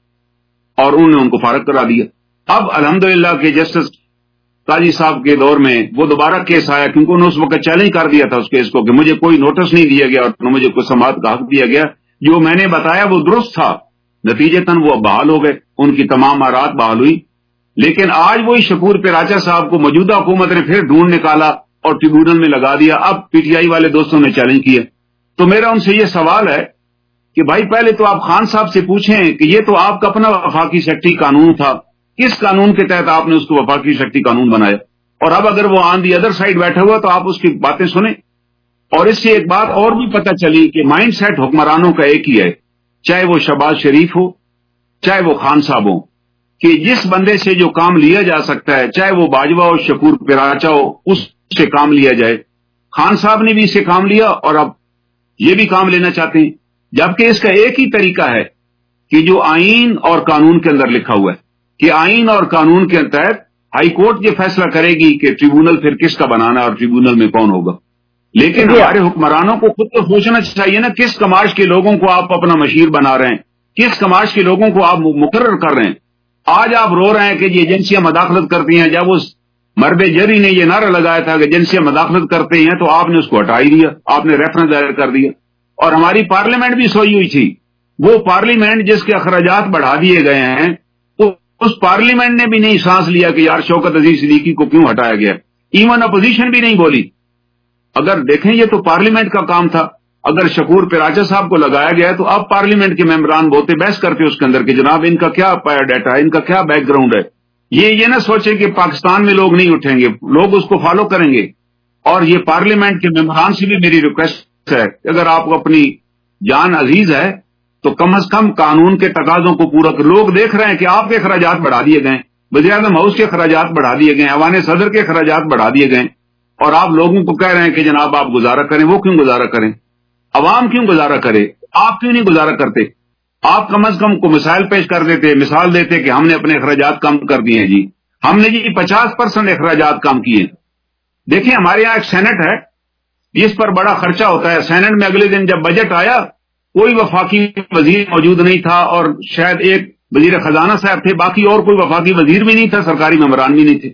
اور انہوں نے ان کو فارغ کرا دیا. اب الحمدللہ کہ جسٹس قاضی صاحب کے دور میں وہ دوبارہ کیس آیا کیونکہ انہوں نے اس وقت چیلنج کر دیا تھا اس کیس کو کہ مجھے کوئی نوٹس نہیں دیا گیا اور نہ مجھے کوئی سماعت کا حق دیا گیا, جو میں نے بتایا وہ درست تھا. نتیجتاً وہ بحال ہو گئے, ان کی تمام آرات بحال ہوئی. لیکن آج وہی شکور پیراچا صاحب کو موجودہ حکومت نے پھر ڈھونڈ نکالا اور ٹریبیونل میں لگا دیا. اب پی ٹی آئی والے دوستوں نے چیلنج کیا. تو میرا ان سے یہ سوال ہے کہ بھائی پہلے تو آپ خان صاحب سے پوچھیں کہ یہ تو آپ کا اپنا وفاقی سیکٹری قانون تھا, کس قانون کے تحت آپ نے اس کو وفاقی سیکٹری قانون بنایا, اور اب اگر وہ آن دی ادر سائڈ بیٹھا ہوا تو آپ اس کی باتیں سنیں. اور اس سے ایک بات اور بھی پتہ چلی کہ مائنڈ سیٹ حکمرانوں کا ایک ہی ہے, چاہے وہ شہباز شریف ہو چاہے وہ خان صاحب ہو, کہ جس بندے سے جو کام لیا جا سکتا ہے, چاہے وہ باجوہ ہو شکور پیراچا ہو, اس سے کام لیا جائے. خان صاحب نے بھی اس سے کام لیا اور اب یہ بھی کام لینا چاہتے ہیں, جبکہ اس کا ایک ہی طریقہ ہے کہ جو آئین اور قانون کے اندر لکھا ہوا ہے کہ آئین اور قانون کے تحت ہائی کورٹ یہ فیصلہ کرے گی کہ ٹریبیونل پھر کس کا بنانا اور ٹریبیونل میں کون ہوگا. لیکن ہمارے حکمرانوں کو خود تو سوچنا چاہیے نا, کس کماش کے لوگوں کو آپ اپنا مشیر بنا رہے ہیں, کس کماش کے لوگوں کو آپ مقرر کر رہے ہیں. آج آپ رو رہے ہیں کہ یہ ایجنسیاں مداخلت کرتی ہیں, جب اس مرد جری نے یہ نعرہ لگایا تھا کہ ایجنسیاں مداخلت کرتے ہیں تو آپ نے اس کو ہٹا ہی دیا, آپ نے ریفرنس دائر کر دیا. اور ہماری پارلیمنٹ بھی سوئی ہوئی تھی, وہ پارلیمنٹ جس کے اخراجات بڑھا دیے گئے ہیں, اس پارلیمنٹ نے بھی نہیں سانس لیا کہ یار شوکت عزیز صدیقی کو کیوں ہٹایا گیا. ایون اپوزیشن بھی نہیں بولی. اگر دیکھیں یہ تو پارلیمنٹ کا کام تھا. اگر شکور پیراچا صاحب کو لگایا گیا تو اب پارلیمنٹ کے ممبران بہتے بحث کرتے اس کے اندر کہ جناب ان کا کیا پایا ڈیٹا ہے, ان کا کیا بیک گراؤنڈ ہے. یہ نہ سوچیں کہ پاکستان میں لوگ نہیں اٹھیں گے, لوگ اس کو فالو کریں گے. اور یہ پارلیمنٹ کے ممبران سے بھی میری ریکویسٹ ہے کہ اگر آپ کو اپنی جان عزیز ہے تو کم از کم قانون کے تقاضوں کو پورا کر. لوگ دیکھ رہے ہیں کہ آپ کے اخراجات بڑھا دیے گئے, وزیر اعظم ہاؤس کے اخراجات بڑھا دیے گئے, ایوان صدر کے اخراجات بڑھا دیے گئے, اور آپ لوگوں کو کہہ رہے ہیں کہ جناب آپ گزارا کریں. وہ کیوں گزارا کریں؟ عوام کیوں گزارا کرے؟ آپ کیوں نہیں گزارا کرتے؟ آپ کم از کم کو مسائل پیش کر دیتے, مثال دیتے کہ ہم نے اپنے اخراجات کم کر دیے ہیں. جی ہم نے 50% اخراجات کم کیے. دیکھیں ہمارے یہاں ایک سینٹ ہے, जिस पर बड़ा खर्चा होता है। सेनेट में अगले दिन जब बजट आया, कोई वफाकी वजीर मौजूद नहीं था और शायद एक वजीर खजाना साहब थे, बाकी और कोई वफाकी वजीर भी नहीं था, सरकारी मेंबरान भी नहीं थे।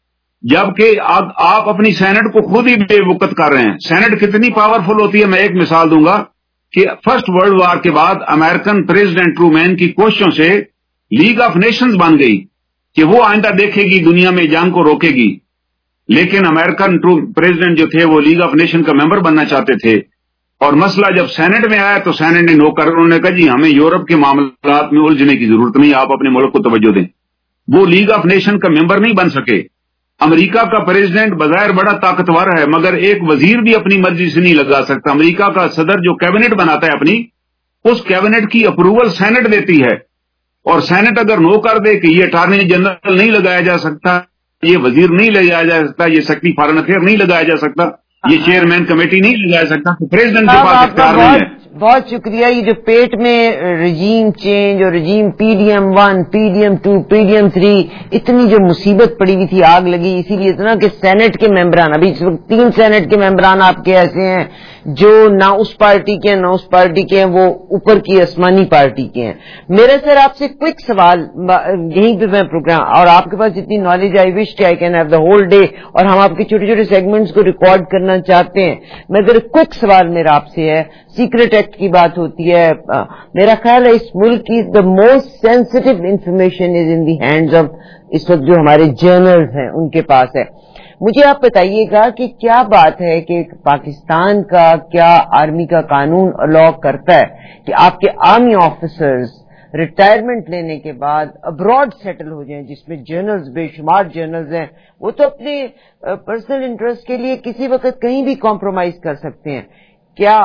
जबकि आप अपनी सेनेट को खुद ही बेवकूफ कर रहे हैं। सेनेट कितनी पावरफुल होती है, मैं एक मिसाल दूंगा कि फर्स्ट वर्ल्ड वॉर के बाद अमेरिकन प्रेसिडेंट ट्रूमैन की कोशिशों से लीग ऑफ नेशंस बन गई कि वो आइंदा देखेगी, दुनिया में जंग को रोकेगी। लेकिन अमेरिकन प्रेसिडेंट जो थे वो लीग ऑफ नेशन का मेंबर बनना चाहते थे, और मसला जब सेनेट में आया तो सेनेट ने नो कर, उन्होंने कहा जी हमें यूरोप के मामलात में उलझने की जरूरत नहीं, आप अपने मुल्क को तवज्जो दें। वो लीग ऑफ नेशन का मेंबर नहीं बन सके। अमेरिका का प्रेसिडेंट बजायर बड़ा ताकतवर है, मगर एक वजीर भी अपनी मर्जी से नहीं लगा सकता। अमेरिका का सदर जो कैबिनेट बनाता है अपनी, उस कैबिनेट की अप्रूवल सेनेट देती है, और सेनेट अगर नो कर दे कि ये अटॉर्नी जनरल नहीं लगाया जा सकता, ये वजीर नहीं लगाया जा सकता, ये सेक्रेटरी फॉरेन अफेयर नहीं लगाया जा सकता, ये चेयरमैन कमेटी नहीं लगाया सकता, तो प्रेसिडेंट के पास इख्तियार नहीं है। बहुत शुक्रिया। ये जो पेट में रजीम चेंज और रजीम PDM 1, PDM 2, PDM 3, इतनी जो मुसीबत पड़ी हुई थी, आग लगी, इसीलिए इतना कि सेनेट के मेंबरान, अभी इस वक्त 3 सेनेट के मेंबरान आपके ऐसे हैं जो ना उस पार्टी के हैं ना उस पार्टी के हैं, वो ऊपर की आसमानी पार्टी के हैं। मेरा सर आपसे क्विक सवाल, यहीं पे मैं प्रोग्राम, और आपके पास जितनी knowledge I wish I can have the whole day, और हम आपके छोटे छोटे सेगमेंट्स को रिकॉर्ड करना चाहते हैं। मगर क्विक सवाल मेरा आपसे है, सीक्रेट एक्ट की बात होती है, मेरा ख्याल है इस मुल्क की the most sensitive information is in the hands of इस वक्त जो हमारे जर्नल्स हैं उनके पास है। मुझे आप बताइएगा कि क्या बात है कि पाकिस्तान का क्या आर्मी का कानून अलाउ करता है कि आपके आर्मी ऑफिसर्स रिटायरमेंट लेने के बाद अब्रॉड सेटल हो जाएं, जिसमें जर्नल्स, बेशुमार जर्नल्स हैं, वो तो अपने पर्सनल इंटरेस्ट के लिए किसी वक्त कहीं भी कॉम्प्रोमाइज कर सकते हैं। क्या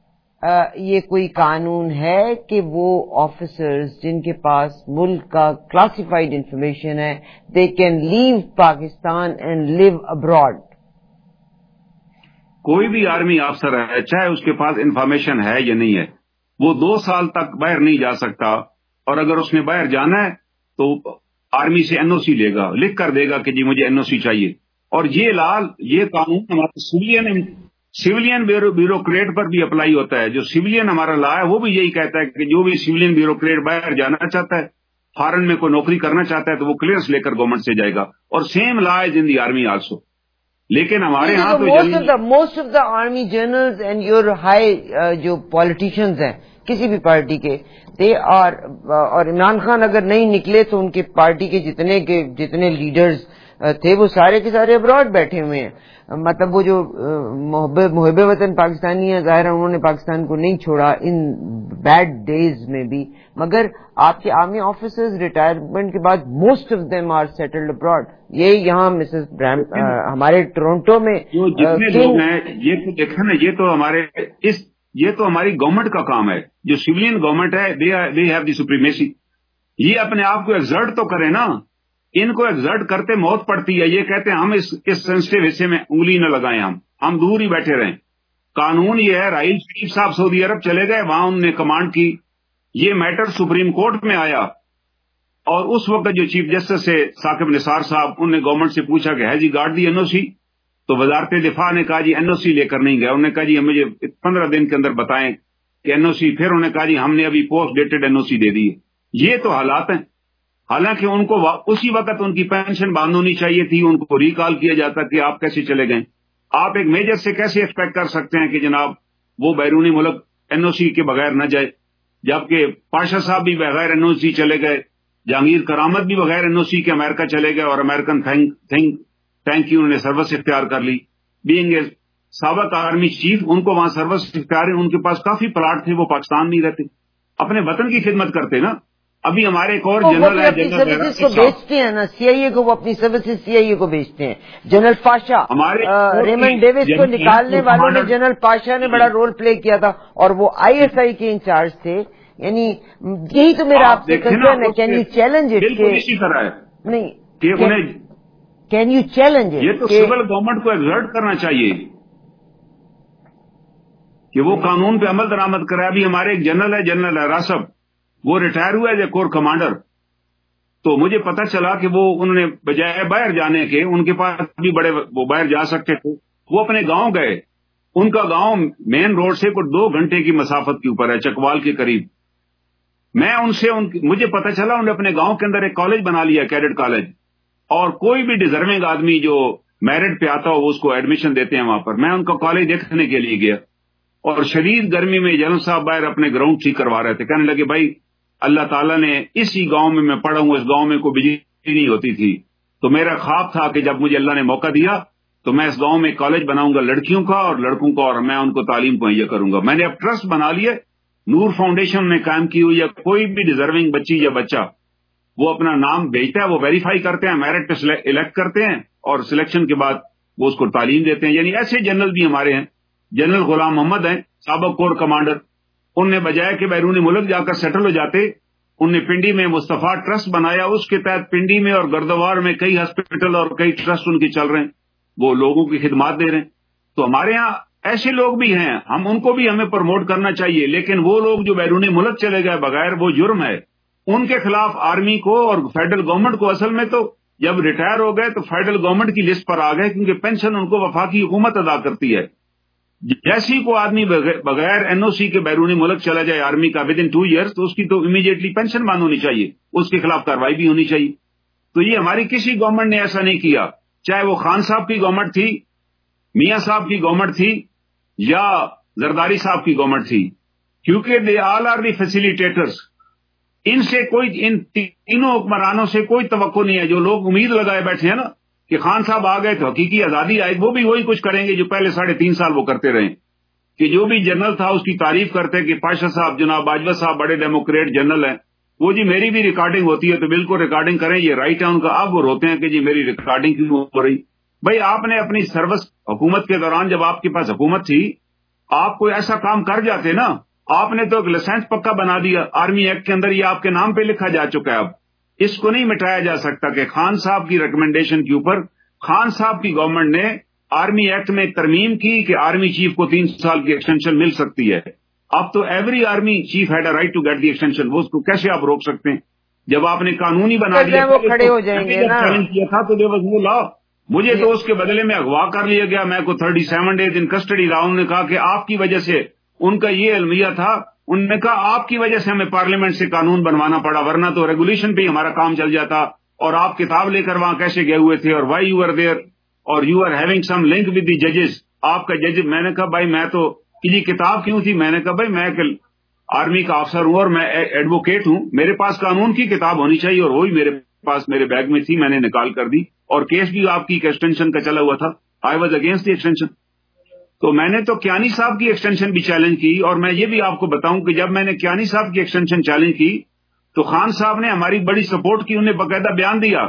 ये कोई कानून है कि वो ऑफिसर्स जिनके पास मुल्क का क्लासिफाइड इंफॉर्मेशन है, they can leave Pakistan and live abroad? कोई भी आर्मी अफसर है, चाहे उसके पास इंफॉर्मेशन है या नहीं है, वो 2 साल तक बाहर नहीं जा सकता, और अगर उसने बाहर जाना है तो आर्मी से NOC लेगा, लिख कर देगा कि जी मुझे NOC चाहिए। और ये कानून हमारे सिविलियन ब्यूरोक्रेट पर भी अप्लाई होता है। जो सिविलियन हमारा लॉ है वो भी यही कहता है कि जो भी सिविलियन ब्यूरोक्रेट बाहर जाना चाहता है, फॉरेन में कोई नौकरी करना चाहता है, तो वो क्लियरेंस लेकर गवर्नमेंट से जाएगा, और same law is in the army also. लेकिन हमारे यहाँ तो most of the army generals and your high जो पॉलिटिशियंस हैं किसी भी पार्टी के, दे आर, और इमरान खान अगर नहीं निकले तो उनके पार्टी के जितने लीडर्स थे वो सारे के सारे अब्रॉड बैठे हुए हैं। मतलब वो जो मुहब्बे वतन पाकिस्तानी है, जाहिर है उन्होंने पाकिस्तान को नहीं छोड़ा इन बैड डेज में भी, मगर आपके आर्मी ऑफिसर्स रिटायरमेंट के बाद most of them are settled abroad. ये यहाँ मिसेस ब्रैम हमारे टोरंटो में जो जितने लोग हैं, ये तो देखा ना, ये तो हमारी गवर्नमेंट का काम है। जो सिविलियन गवर्नमेंट है, दे हैव द सुप्रीमेसी। ये अपने आप को एक्सर्ट तो करे ना, इनको एक्सर्ट करते मौत पड़ती है। ये कहते हैं हम इस सेंसिटिव हिस्से में उंगली न लगाएं, हम दूर ही बैठे रहें। कानून ये है, राइल शरीफ साहब सऊदी अरब चले गए, वहां उन्होंने कमांड की, ये मैटर सुप्रीम कोर्ट में आया, और उस वक्त जो चीफ जस्टिस है साकिब निसार साहब, उन्होंने गवर्नमेंट से पूछा कि है जी गार्ड दी NOC, तो वजारत दिफा ने कहा जी NOC लेकर नहीं गए। उन्होंने कहा जी मुझे 15 दिन के अंदर बताएं कि NOC, फिर उन्होंने कहा जी हमने अभी पोस्ट डेटेड NOC दे दी है। ये तो हालात हैं। हालांकि उनको उसी वक्त उनकी पेंशन बंद होनी चाहिए थी, उनको रिकॉल किया जाता कि आप कैसे चले गए। आप एक मेजर से कैसे एक्सपेक्ट कर सकते हैं कि जनाब वो बैरूनी मुल्क NOC के बगैर न जाए, जबकि पाशा साहब भी बगैर NOC चले गए, जहांगीर करामत भी बगैर NOC के अमेरिका चले गए, और अमेरिकन थैंक यू उन्होंने सर्विस इख्तियार कर ली। बीइंग ए साबिक आर्मी चीफ, उनको वहां सर्विस इख्तियार, उनके पास काफी प्लाट थे, वो पाकिस्तान नहीं रहते, अपने वतन की खिदमत करते ना। अभी हमारे एक और जनरल है, सर्विसेज को बेचते हैं ना, CIA को, वो अपनी सर्विसेज CIA को बेचते हैं। जनरल पाशा, रेमंड डेविस को निकालने वालों में जनरल पाशा ने बड़ा रोल प्ले किया था, और वो ISI के इंचार्ज थे। यानी यही तो मेरा आपसे कंसर्न है। Can you challenge it? बिल्कुल इसी तरह है। नहीं, कैन यू चैलेंज इट? ये तो सिविल गवर्नमेंट को एक्सर्ट करना चाहिए कि वो कानून पे अमल दरामद करे। अभी हमारे एक जनरल है रासब, वो रिटायर हुआ एज ए कोर कमांडर, तो मुझे पता चला कि वो उन्होंने बजाय बाहर जाने के, उनके पास भी वो बाहर जा सकते थे, वो अपने गांव गए, ان کا گاؤں مین روڈ سے کوئی 2 گھنٹے کی مسافت کے اوپر ہے، چکوال کے قریب. میں ان سے مجھے پتا چلا انہوں نے اپنے گاؤں کے اندر ایک کالج بنا لیا، کیڈٹ کالج، اور کوئی بھی ڈیزرونگ آدمی جو میرٹ پہ آتا ہو وہ اس کو ایڈمیشن دیتے ہیں وہاں پر. میں ان کا کالج دیکھنے کے لیے گیا اور شدید گرمی میں جنرل صاحب باہر اپنے گراؤنڈ ٹھیک کروا رہے تھے. کہنے لگے بھائی اللہ تعالیٰ نے اسی گاؤں میں پڑھا ہوں، اس گاؤں میں کوئی بجلی نہیں ہوتی تھی، تو میرا خواب تھا کہ جب مجھے اللہ نے موقع دیا تو میں اس گاؤں میں کالج بناؤں گا لڑکیوں کا اور لڑکوں کا، اور میں ان کو تعلیم مہیا کروں گا. میں نے اب ٹرسٹ بنا لیے، نور فاؤنڈیشن نے قائم کی ہوئی ہے. کوئی بھی ڈیزرونگ بچی یا بچہ وہ اپنا نام بھیجتا ہے، وہ ویریفائی کرتے ہیں، میرٹ پہ الیکٹ کرتے ہیں اور سلیکشن کے بعد وہ اس کو تعلیم دیتے ہیں. یعنی ایسے جنرل بھی ہمارے ہیں. جنرل غلام محمد ہیں، سابق کور کمانڈر. ان نے بجائے کہ بیرون ملک جا کر سیٹل ہو جاتے، ان نے پنڈی میں مصطفیٰ ٹرسٹ بنایا. اس کے تحت پنڈی میں اور گردوار میں کئی ہاسپٹل اور کئی ٹرسٹ ان کے چل رہے ہیں، وہ لوگوں کی خدمات دے رہے ہیں. تو ہمارے ہاں ایسے لوگ بھی ہیں، ہم ان کو بھی ہمیں پروموٹ کرنا چاہیے. لیکن وہ لوگ جو بیرون ملک چلے گئے بغیر، وہ جرم ہے. ان کے خلاف آرمی کو اور فیڈرل گورنمنٹ کو، اصل میں تو جب ریٹائر ہو گئے تو فیڈرل گورنمنٹ کی لسٹ پر آ گئے، کیونکہ پینشن ان کو وفاقی حکومت ادا کرتی ہے. جیسی کو آدمی بغیر NOC کے بیرونی ملک چلا جائے آرمی کا ود ان 2 ایئرس، تو اس کی تو امیڈیٹلی پینشن بند ہونی چاہیے، اس کے خلاف کارروائی بھی ہونی چاہیے. تو یہ ہماری کسی گورنمنٹ نے ایسا نہیں کیا، چاہے وہ خان صاحب کی گورنمنٹ تھی، میاں صاحب کی گورنمنٹ تھی، یا زرداری صاحب کی گورنمنٹ تھی، کیونکہ دے آل آر دی فیسیلیٹیٹرز. ان سے ان تینوں حکمرانوں سے کوئی توقع نہیں ہے. جو لوگ امید لگائے بیٹھے ہیں نا کہ خان صاحب آ گئے تو حقیقی آزادی آئے، وہ بھی وہی کچھ کریں گے جو پہلے 3.5 سال وہ کرتے رہے. کہ جو بھی جنرل تھا اس کی تعریف کرتے کہ پاشا صاحب، جناب باجوہ صاحب بڑے ڈیموکریٹ جنرل ہیں. وہ جی میری بھی ریکارڈنگ ہوتی ہے تو بالکل ریکارڈنگ کریں، یہ رائٹ ہے ان کا. اب وہ روتے ہیں کہ جی میری ریکارڈنگ کیوں ہو رہی. بھائی آپ نے اپنی سروس حکومت کے دوران جب آپ کے پاس حکومت تھی، آپ کوئی ایسا کام کر جاتے نا، آپ نے تو ایک لائسنس پکا بنا دیا آرمی ایکٹ کے اندر، یہ آپ کے نام پہ لکھا جا چکا ہے. اب اس کو نہیں مٹایا جا سکتا کہ خان صاحب کی ریکمنڈیشن کے اوپر خان صاحب کی گورنمنٹ نے آرمی ایکٹ میں ترمیم کی کہ آرمی چیف کو 3 سال کی ایکسٹینشن مل سکتی ہے. اب تو every army chief had a right to get the extension. وہ اس کو کیسے آپ روک سکتے ہیں جب آپ نے قانونی بنا دیا؟ وہ کھڑے ہو جائیں گے نا. کیا تھا تو دیو وہ لا، مجھے تو اس کے بدلے میں اغوا کر لیا گیا. میں کو 37 ڈیز ان کسٹڈی رہا. انہوں نے کہا کہ آپ کی وجہ سے، ان کا یہ المیہ تھا، انہوں نے کہا آپ کی وجہ سے ہمیں پارلیمنٹ سے قانون بنوانا پڑا، ورنہ تو ریگولیشن پہ ہی ہمارا کام چل جاتا. اور آپ کتاب لے کر وہاں کیسے گئے ہوئے تھے، اور وائی یو آر دیئر، اور you are having some link with the ججز. آپ کا جج، میں نے کہا بھائی میں تو یہ کتاب کیوں تھی؟ میں نے کہا بھائی میں آرمی کا افسر ہوں اور میں ایڈوکیٹ ہوں، میرے پاس قانون کی کتاب ہونی چاہیے، اور وہی میرے پاس میرے بیگ میں تھی، میں نے نکال کر دی. اور کیس بھی آپ کی ایکسٹینشن کا چلا ہوا تھا. I was against the extension. تو میں نے تو کیانی صاحب کی ایکسٹینشن بھی چیلنج کی. اور میں یہ بھی آپ کو بتاؤں کہ جب میں نے کیانی صاحب کی ایکسٹینشن چیلنج کی تو خان صاحب نے ہماری بڑی سپورٹ کی. انہیں باقاعدہ بیان دیا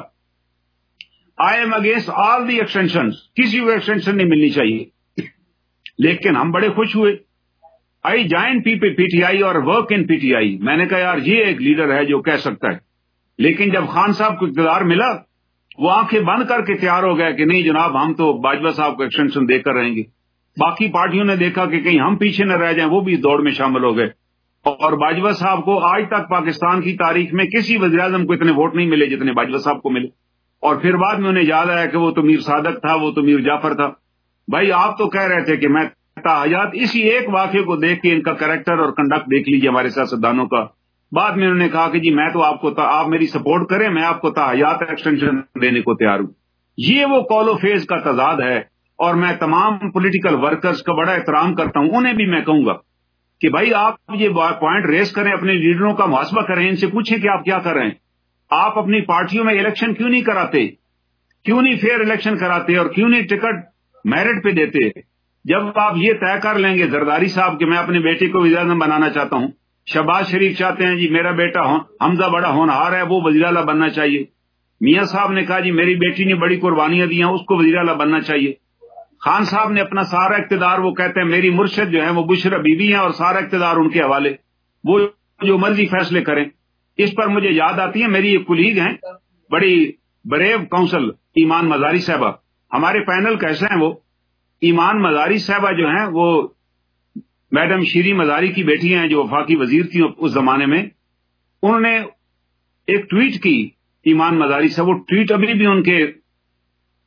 I'm against all the extension, کسی کو ایکسٹینشن نہیں ملنی چاہیے. لیکن ہم بڑے خوش ہوئے. آئی جوائن PTI اور ورک ان PTI. میں نے کہا یار یہ ایک لیڈر ہے جو کہہ سکتا ہے. لیکن جب خان صاحب کو اقتدار ملا، وہ آنکھیں بند کر کے تیار ہو گئے کہ نہیں جناب ہم تو باجوہ صاحب کو ایکسٹینشن دے کر رہیں گے. باقی پارٹیوں نے دیکھا کہ کہیں ہم پیچھے نہ رہ جائیں، وہ بھی دوڑ میں شامل ہو گئے. اور باجوہ صاحب کو آج تک پاکستان کی تاریخ میں کسی وزیر اعظم کو اتنے ووٹ نہیں ملے جتنے باجوہ صاحب کو ملے. اور پھر بعد میں انہیں یاد آیا کہ وہ تو میر صادق تھا، وہ تو میر جعفر تھا. بھائی آپ تو کہہ رہے تھے کہ میں تاحیات اسی ایک واقعے کو دیکھ کے ان کا کریکٹر اور کنڈکٹ دیکھ لیجیے ہمارے سیاستدانوں کا. بعد میں انہوں نے کہا کہ جی میں تو آپ میری سپورٹ کریں، میں آپ کو تاحیات ایکسٹینشن دینے کو تیار ہوں. یہ وہ کال و فیز کا تضاد ہے. اور میں تمام پولیٹیکل ورکرز کا بڑا احترام کرتا ہوں. انہیں بھی میں کہوں گا کہ بھائی آپ یہ پوائنٹ ریز کریں، اپنے لیڈروں کا محاسبہ کریں، ان سے پوچھیں کہ آپ کیا کر رہے ہیں. آپ اپنی پارٹیوں میں الیکشن کیوں نہیں کراتے، کیوں نہیں فیئر الیکشن کراتے، اور کیوں نہیں ٹکٹ میرٹ پہ دیتے. جب آپ یہ طے کر لیں گے زرداری صاحب کہ میں اپنے بیٹے کو وزیر اعظم بنانا چاہتا ہوں، شہباز شریف چاہتے ہیں جی میرا بیٹا حمزہ بڑا ہونہار ہے، وہ وزیر اعلیٰ بننا چاہیے، میاں صاحب نے کہا جی میری بیٹی نے بڑی قربانیاں دی ہیں، اس کو وزیر اعلیٰ بننا چاہیے، خان صاحب نے اپنا سارا اقتدار، وہ کہتے ہیں میری مرشد جو ہے وہ بشرا بی بی ہیں اور سارا اقتدار ان کے حوالے، وہ جو مرضی فیصلے کریں. اس پر مجھے یاد آتی ہے میری ایک کلیگ ہیں بڑی بریو کونسل ایمان مزاری صاحبہ. ہمارے پینل کیسے ہیں وہ ایمان مزاری صاحبہ جو ہیں وہ میڈم شیری مزاری کی بیٹی ہیں جو وفاقی وزیر تھی اس زمانے میں. انہوں نے ایک ٹویٹ کی ایمان مزاری صاحب، وہ ٹویٹ ابھی بھی ان کے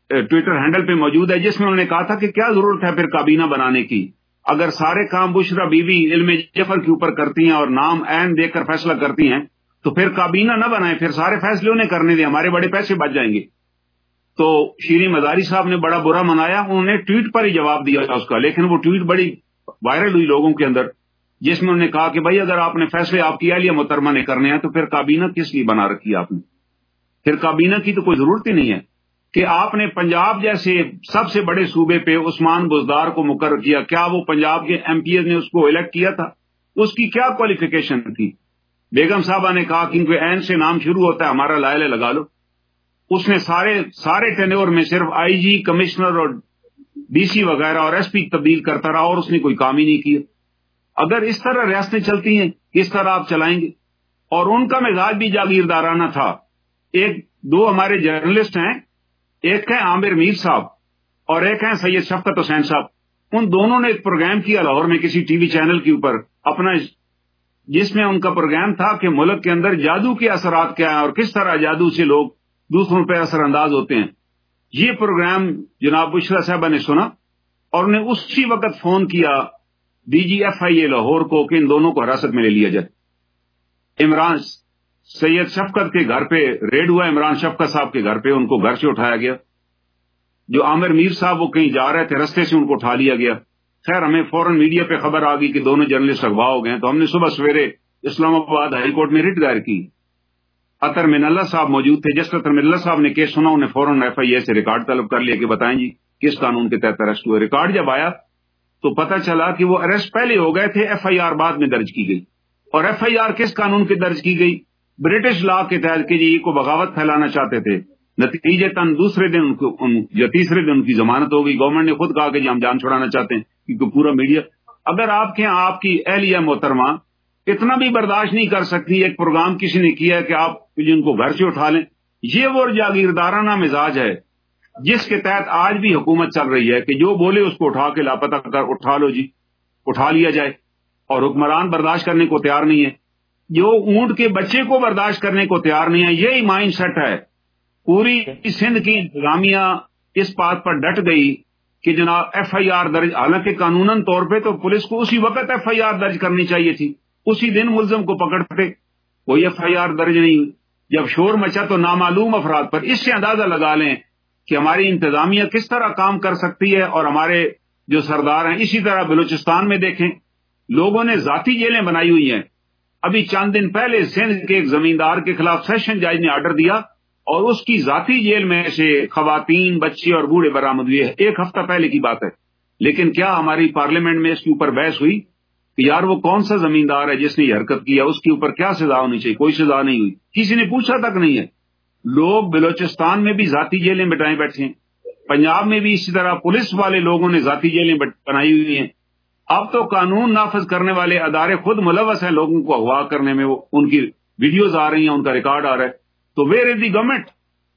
ट्विटर हैंडल पे मौजूद है, जिसमें उन्होंने कहा था कि क्या जरूरत है फिर काबीना बनाने की, अगर सारे काम बुशरा बीवी इल्म जफर के ऊपर करती हैं और नाम ऐन देकर फैसला करती हैं तो फिर काबीना न बनाए, फिर सारे फैसले उन्हें करने दें, हमारे बड़े पैसे बच जाएंगे। तो शीरी मजारी साहब ने बड़ा बुरा मनाया, उन्होंने ट्वीट पर ही जवाब दिया उसका, लेकिन वो ट्वीट बड़ी वायरल हुई लोगों के अंदर, जिसमें उन्होंने कहा कि भाई अगर आपने फैसले आपकी अहलिया मोहतरमा ने करने हैं तो फिर काबीना किस लिए बना रखी आपने, फिर काबीना की तो कोई जरूरत ही नहीं है कि आपने पंजाब जैसे सबसे बड़े सूबे पे उस्मान बुजदार को मुकर्रर किया, क्या वो पंजाब के एमपीएस ने उसको इलेक्ट किया था, उसकी क्या क्वालिफिकेशन थी? बेगम साहबा ने कहा कि इनके एन से नाम शुरू होता है, हमारा लायले लगा लो। उसने सारे टेन्योर में सिर्फ आईजी, कमिश्नर और डीसी वगैरह और एसपी तब्दील करता रहा और उसने कोई काम ही नहीं किया। अगर इस तरह रियासतें चलती हैं, किस तरह आप चलाएंगे? और उनका मिजाज भी जागीरदाराना था। एक दो हमारे जर्नलिस्ट हैं, एक है आमिर मीर साहब और एक है सैयद शफकत हुसैन साहब, उन दोनों ने एक प्रोग्राम किया लाहौर में किसी टीवी चैनल के ऊपर अपना, जिसमें उनका प्रोग्राम था कि मुल्क के अंदर जादू के असरात क्या हैं और किस तरह जादू से लोग दूसरों पर असरअंदाज होते हैं। ये प्रोग्राम जनाब बुशरा साहबा ने सुना और उन्हें उसी वक्त फोन किया DGFIA लाहौर को कि इन दोनों को हिरासत में ले लिया जाए। इमरान सैयद शफकत के घर पे रेड हुआ, इमरान शफकत साहब के घर पे, उनको घर से उठाया गया। जो आमिर मीर साहब वो कहीं जा रहे थे, रस्ते से उनको उठा लिया गया। खैर हमें फौरन मीडिया पे खबर आ गई कि दोनों जर्नलिस्ट अगवा हो गए, तो हमने सुबह सवेरे इस्लामाबाद हाई कोर्ट में रिट दायर की। अतर मिनल्ला साहब मौजूद थे, जिस अतर मिनल्ला साहब ने केस सुना उन्हें फौरन FIA से रिकॉर्ड तलब कर लिया कि बताएं जी किस कानून के तहत अरेस्ट हुए। रिकॉर्ड जब आया तो पता चला कि वो अरेस्ट पहले हो गए थे, FIR बाद में दर्ज की गई। और FIR किस कानून की दर्ज की गई? ब्रिटिश लॉ के तहत कि जी को बगावत फैलाना चाहते थे। नतीजतन दूसरे दिन या तीसरे दिन उनकी जमानत हो गई। गवर्नमेंट ने खुद कहा कि जी हम जान छुड़ाना चाहते हैं, क्योंकि पूरा मीडिया, अगर आपके यहाँ आपकी अहलिया मोहतरमा इतना भी बर्दाश्त नहीं कर सकती, एक प्रोग्राम किसी ने किया है कि आप जिनको घर से उठा लें, ये वो जागीरदाराना मिजाज है जिसके तहत आज भी हुकूमत चल रही है कि जो बोले उसको उठा के लापता कर, उठा लो जी, उठा लिया जाए। और हुक्मरान बर्दाश्त करने को तैयार नहीं है, जो ऊंट के बच्चे को बर्दाश्त करने को तैयार नहीं है। यही माइंड सेट है। पूरी सिंध की इंतजामिया इस बात पर डट गई कि जनाब FIR दर्ज, हालांकि कानूनन तौर पे तो पुलिस को उसी वक्त FIR दर्ज करनी चाहिए थी, उसी दिन मुलजम को पकड़ते, कोई FIR दर्ज नहीं हुई। जब शोर मचा तो नामालूम अफराद पर। इससे अंदाजा लगा लें कि हमारी इंतजामिया किस तरह काम कर सकती है और हमारे जो सरदार हैं। इसी तरह बलूचिस्तान में देखें, लोगों ने जाती जेलें बनाई हुई हैं। अभी चंद दिन पहले सिंध के एक जमींदार के खिलाफ सेशन जज ने आर्डर दिया और उसकी जाती जेल में से खवातीन, बच्चे और बूढ़े बरामद हुए। एक हफ्ता पहले की बात है। लेकिन क्या हमारी पार्लियामेंट में इसके ऊपर बहस हुई कि यार वो कौन सा जमींदार है जिसने ये हरकत किया, उसके ऊपर क्या सजा होनी चाहिए? कोई सजा नहीं हुई, किसी ने पूछा तक नहीं है। लोग बलूचिस्तान में भी जाती जेलें बिठाए बैठे हैं, पंजाब में भी इसी तरह पुलिस वाले लोगों ने जाती जेलें बनाई हुई हैं। अब तो कानून नाफज करने वाले अदारे खुद मुलवस हैं लोगों को अगवा करने में। वो उनकी वीडियोज आ रही हैं, उनका रिकॉर्ड आ रहा है। तो वेयर इज दी गवर्नमेंट?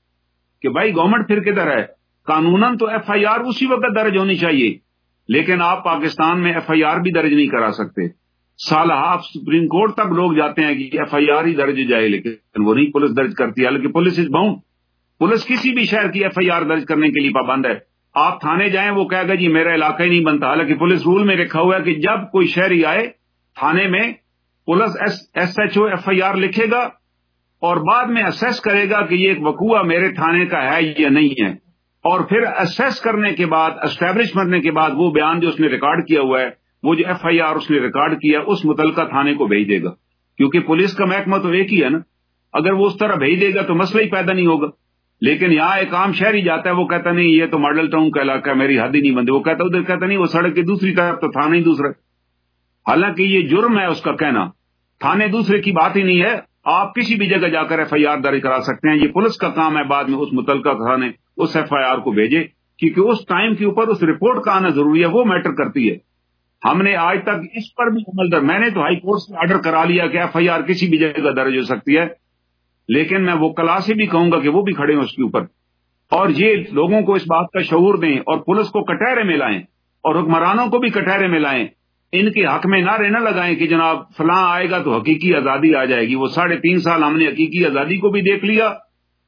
कि भाई गवर्नमेंट फिर किधर है? कानूनन तो FIR उसी वक्त दर्ज होनी चाहिए, लेकिन आप पाकिस्तान में FIR भी दर्ज नहीं करा सकते। साल हाफ सुप्रीम कोर्ट तक लोग जाते हैं कि FIR ही दर्ज हो जाए, लेकिन वो नहीं पुलिस दर्ज करती है। हालांकि पुलिस इज बाउंड, पुलिस किसी भी शहर की FIR दर्ज करने के लिए पाबंद है। आप थाने जाएं, वो कहेगा जी मेरा इलाका ही नहीं बनता। हालांकि पुलिस रूल में लिखा हुआ है कि जब कोई शहरी आए थाने में, पुलिस SHO FIR लिखेगा और बाद में असेस करेगा कि ये एक वकूआ मेरे थाने का है या नहीं है। और फिर असेस करने के बाद, एस्टैब्लिश करने के बाद, वो बयान जो उसने रिकॉर्ड किया हुआ है, वो जो FIR उसने रिकॉर्ड किया, उस मुतलका थाने को भेज देगा। क्योंकि पुलिस का महकमा तो एक ही है ना। अगर वो उस तरह भेज देगा तो मसला ही पैदा नहीं होगा। लेकिन यहाँ एक आम शहरी जाता है, वो कहता नहीं ये तो मॉडल टाउन का इलाका है, मेरी हद ही नहीं बनती। वो कहता उधर, कहता नहीं वो सड़क की दूसरी तरफ तो थाना ही दूसरा। हालांकि ये जुर्म है उसका कहना, थाने दूसरे की बात ही नहीं है। आप किसी भी जगह जाकर FIR दर्ज करा सकते हैं। ये पुलिस का काम है बाद में उस मुतलका थाने उस FIR को भेजे, क्योंकि उस टाइम के ऊपर उस रिपोर्ट का आना जरूरी है, वो मैटर करती है। हमने आज तक इस पर भी अमल मैंने तो हाई कोर्ट से ऑर्डर करा लिया कि FIR किसी भी जगह दर्ज हो सकती है, लेकिन मैं वो कला से भी कहूंगा कि वो भी खड़े हों उसके ऊपर और ये लोगों को इस बात का शऊर दें और पुलिस को कटहरे में लाएं और हुक्मरानों को भी कटहरे में लाएं। इनके हक में नारे न लगाएं कि जनाब फलां आएगा तो हकीकी आजादी आ जाएगी। वो 3.5 साल हमने हकीकी आजादी को भी देख लिया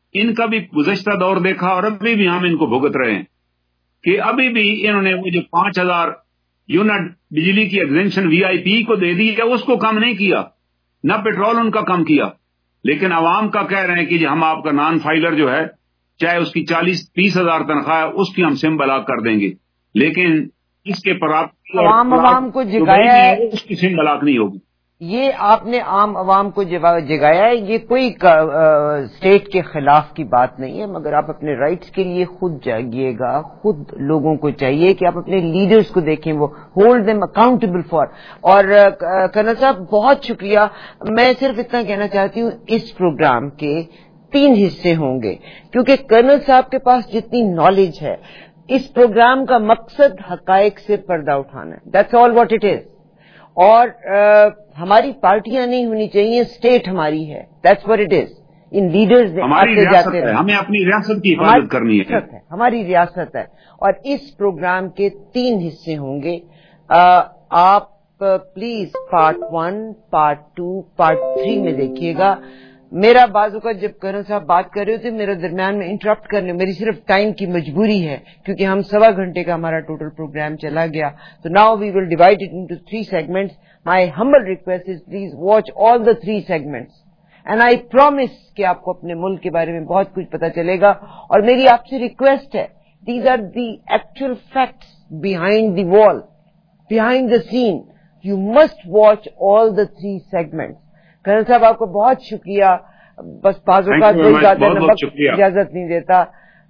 इनका भी गुज़श्ता दौर देखा और अभी भी हम इनको भुगत रहे हैं कि अभी भी इन्होंने वो जो 5,000 यूनिट बिजली की एग्जेंशन वीआईपी को दे दी है, उसको कम नहीं किया, न पेट्रोल उनका कम किया। लेकिन अवाम का कह रहे हैं कि हम आपका नॉन फाइलर जो है, चाहे उसकी 40-30 हजार तनख्वाह है, उसकी हम सिम ब्लॉक कर देंगे, लेकिन इसके पर आप आवाम को जगाया है, उसकी सिम ब्लॉक नहीं होगी। ये आपने आम आवाम को जगाया है, ये कोई स्टेट के खिलाफ की बात नहीं है, मगर आप अपने राइट्स के लिए खुद जागिएगा। खुद लोगों को चाहिए कि आप अपने लीडर्स को देखें, वो होल्ड देम अकाउंटेबल फॉर। और कर्नल साहब बहुत शुक्रिया। मैं सिर्फ इतना कहना चाहती हूँ, इस प्रोग्राम के 3 हिस्से होंगे, क्योंकि कर्नल साहब के पास जितनी नॉलेज है, इस प्रोग्राम का मकसद हकायक से पर्दा उठाना है। That's all what it is. और हमारी पार्टियां नहीं होनी चाहिए, स्टेट हमारी है। That's what it is. इन लीडर्स आते जाते रहे, हमें अपनी रियासत की हिफाजत करनी है, हमारी रियासत है। और इस प्रोग्राम के 3 हिस्से होंगे। आप प्लीज पार्ट 1, पार्ट 2, पार्ट 3 में देखिएगा। मेरा बाजू का जब कर्नल साहब बात कर रहे होते, मेरे दरमियान में इंटरप्ट करने, मेरी सिर्फ टाइम की मजबूरी है, क्योंकि हम 1.25 घंटे का हमारा टोटल प्रोग्राम चला गया। तो now we will divide it into 3 segments. My humble request is please watch all the 3 segments, and I promise कि आपको अपने मुल्क के बारे में बहुत कुछ पता चलेगा। और मेरी आपसे रिक्वेस्ट है, these are the actual facts behind the wall, behind the scene. You must watch all the 3 segments. Colonel साहब आपको बहुत शुक्रिया। बस बाजू का इजाजत नहीं देता।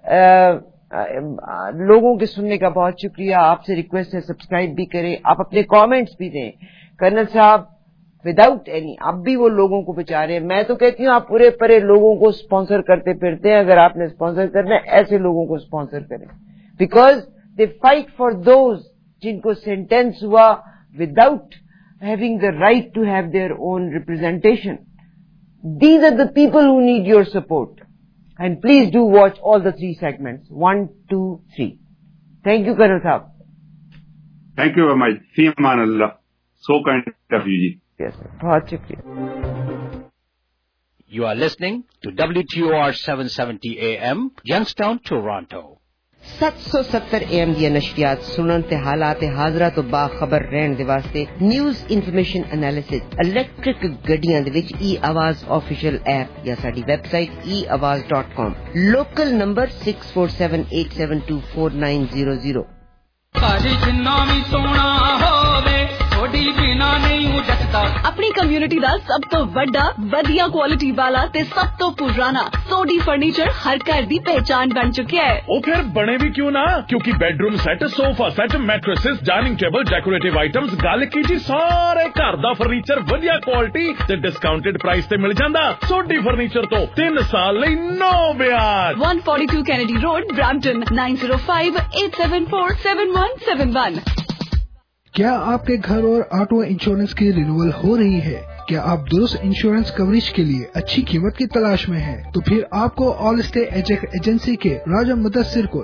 लोगों के सुनने का बहुत शुक्रिया। आपसे रिक्वेस्ट है, सब्सक्राइब भी करें, आप अपने कमेंट्स भी दें। कर्नल साहब विदाउट एनी, आप भी वो लोगों को बचा रहे हैं। मैं तो कहती हूँ आप पूरे परे लोगों को स्पॉन्सर करते फिरते हैं। अगर आपने स्पॉन्सर करना है, ऐसे लोगों को स्पॉन्सर करें, because they fight for those जिनको सेंटेंस हुआ without having the right to have their own representation. These are the people who need your support. And please do watch all the 3 segments. 1, 2, 3. Thank you, Colonel Saab. Thank you very much. Fi aman Allah. So kind of you, ji. Yes, sir. बहुत शुक्रिया। You are listening to WTOR 770 AM, Youngstown, Toronto. 770 AM ਦੀਆਂ ਨਸ਼ਰੀਆਤ ਸੁਣਨ ਤੇ ਹਾਲਾਤ ਹਾਜ਼ਰਾ ਤੋਂ ਬਾਖਬਰ ਰਹਿਣ ਦੇ ਵਾਸਤੇ ਨਿਊਜ਼ ਇਨਫੋਰਮੇਸ਼ਨ ਐਨਾਲਿਸਿਸ ਇਲੈਕਟ੍ਰਿਕ ਗੱਡੀਆਂ ਦੇ ਵਿੱਚ e-ਆਵਾਜ਼ ਆਫੀਸ਼ੀਅਲ ਐਪ ਜਾਂ ਸਾਡੀ ਵੈਬਸਾਈਟ eawaz.com। Local number 6478724900। ਭਾਜੀ ਜਿੰਨਾ ਵੀ ਸੋਹਣਾ ਹੋਵੇ ਥੋੜੀ ਬਿਨਾ ਨਹੀਂ ਜੱਟਦਾ। ਆਪਣੀ ਕਮਿਊਨਿਟੀ ਦਾ ਸਭ ਤੋਂ ਵੱਡਾ ਵਧੀਆ ਕੁਆਲਿਟੀ ਵਾਲਾ ਤੇ ਸਭ ਤੋਂ ਪੁਰਾਣਾ ਸੋਡੀ ਫਰਨੀਚਰ ਹਰ ਘਰ ਦੀ ਪਹਿਚਾਨ ਬਣ ਚੁੱਕਿਆ ਹੈ। ਉਹ ਫਿਰ ਬਣੇ ਵੀ ਕਿਉਂ ਨਾ, ਕਿਉਂਕਿ bedroom set, sofa set, mattresses, dining table, decorative items, ਗੱਲ ਕੀ ਜੀ ਸਾਰੇ ਘਰ ਦਾ ਫਰਨੀਚਰ ਵਧੀਆ ਕੁਆਲਿਟੀ ਤੇ ਡਿਸਕਾਊਂਟਡ ਪ੍ਰਾਈਸ ਤੇ ਮਿਲ ਜਾਂਦਾ। ਸੋਡੀ ਫਰਨੀਚਰ ਤੋਂ 3 ਸਾਲ ਲਈ ਨੋ ਵਿਆਜ। 142 ਕੈਨੇਡੀ ਰੋਡ, ਬ੍ਰੈਂਪਟਨ 9058747171। क्या आपके घर और ऑटो इंश्योरेंस की रिन्यूअल हो रही है? क्या आप दुरुस्त इंश्योरेंस कवरेज के लिए अच्छी कीमत की तलाश में हैं? तो फिर आपको ऑल स्टे एजेंसी के राजा मुदस्सिर को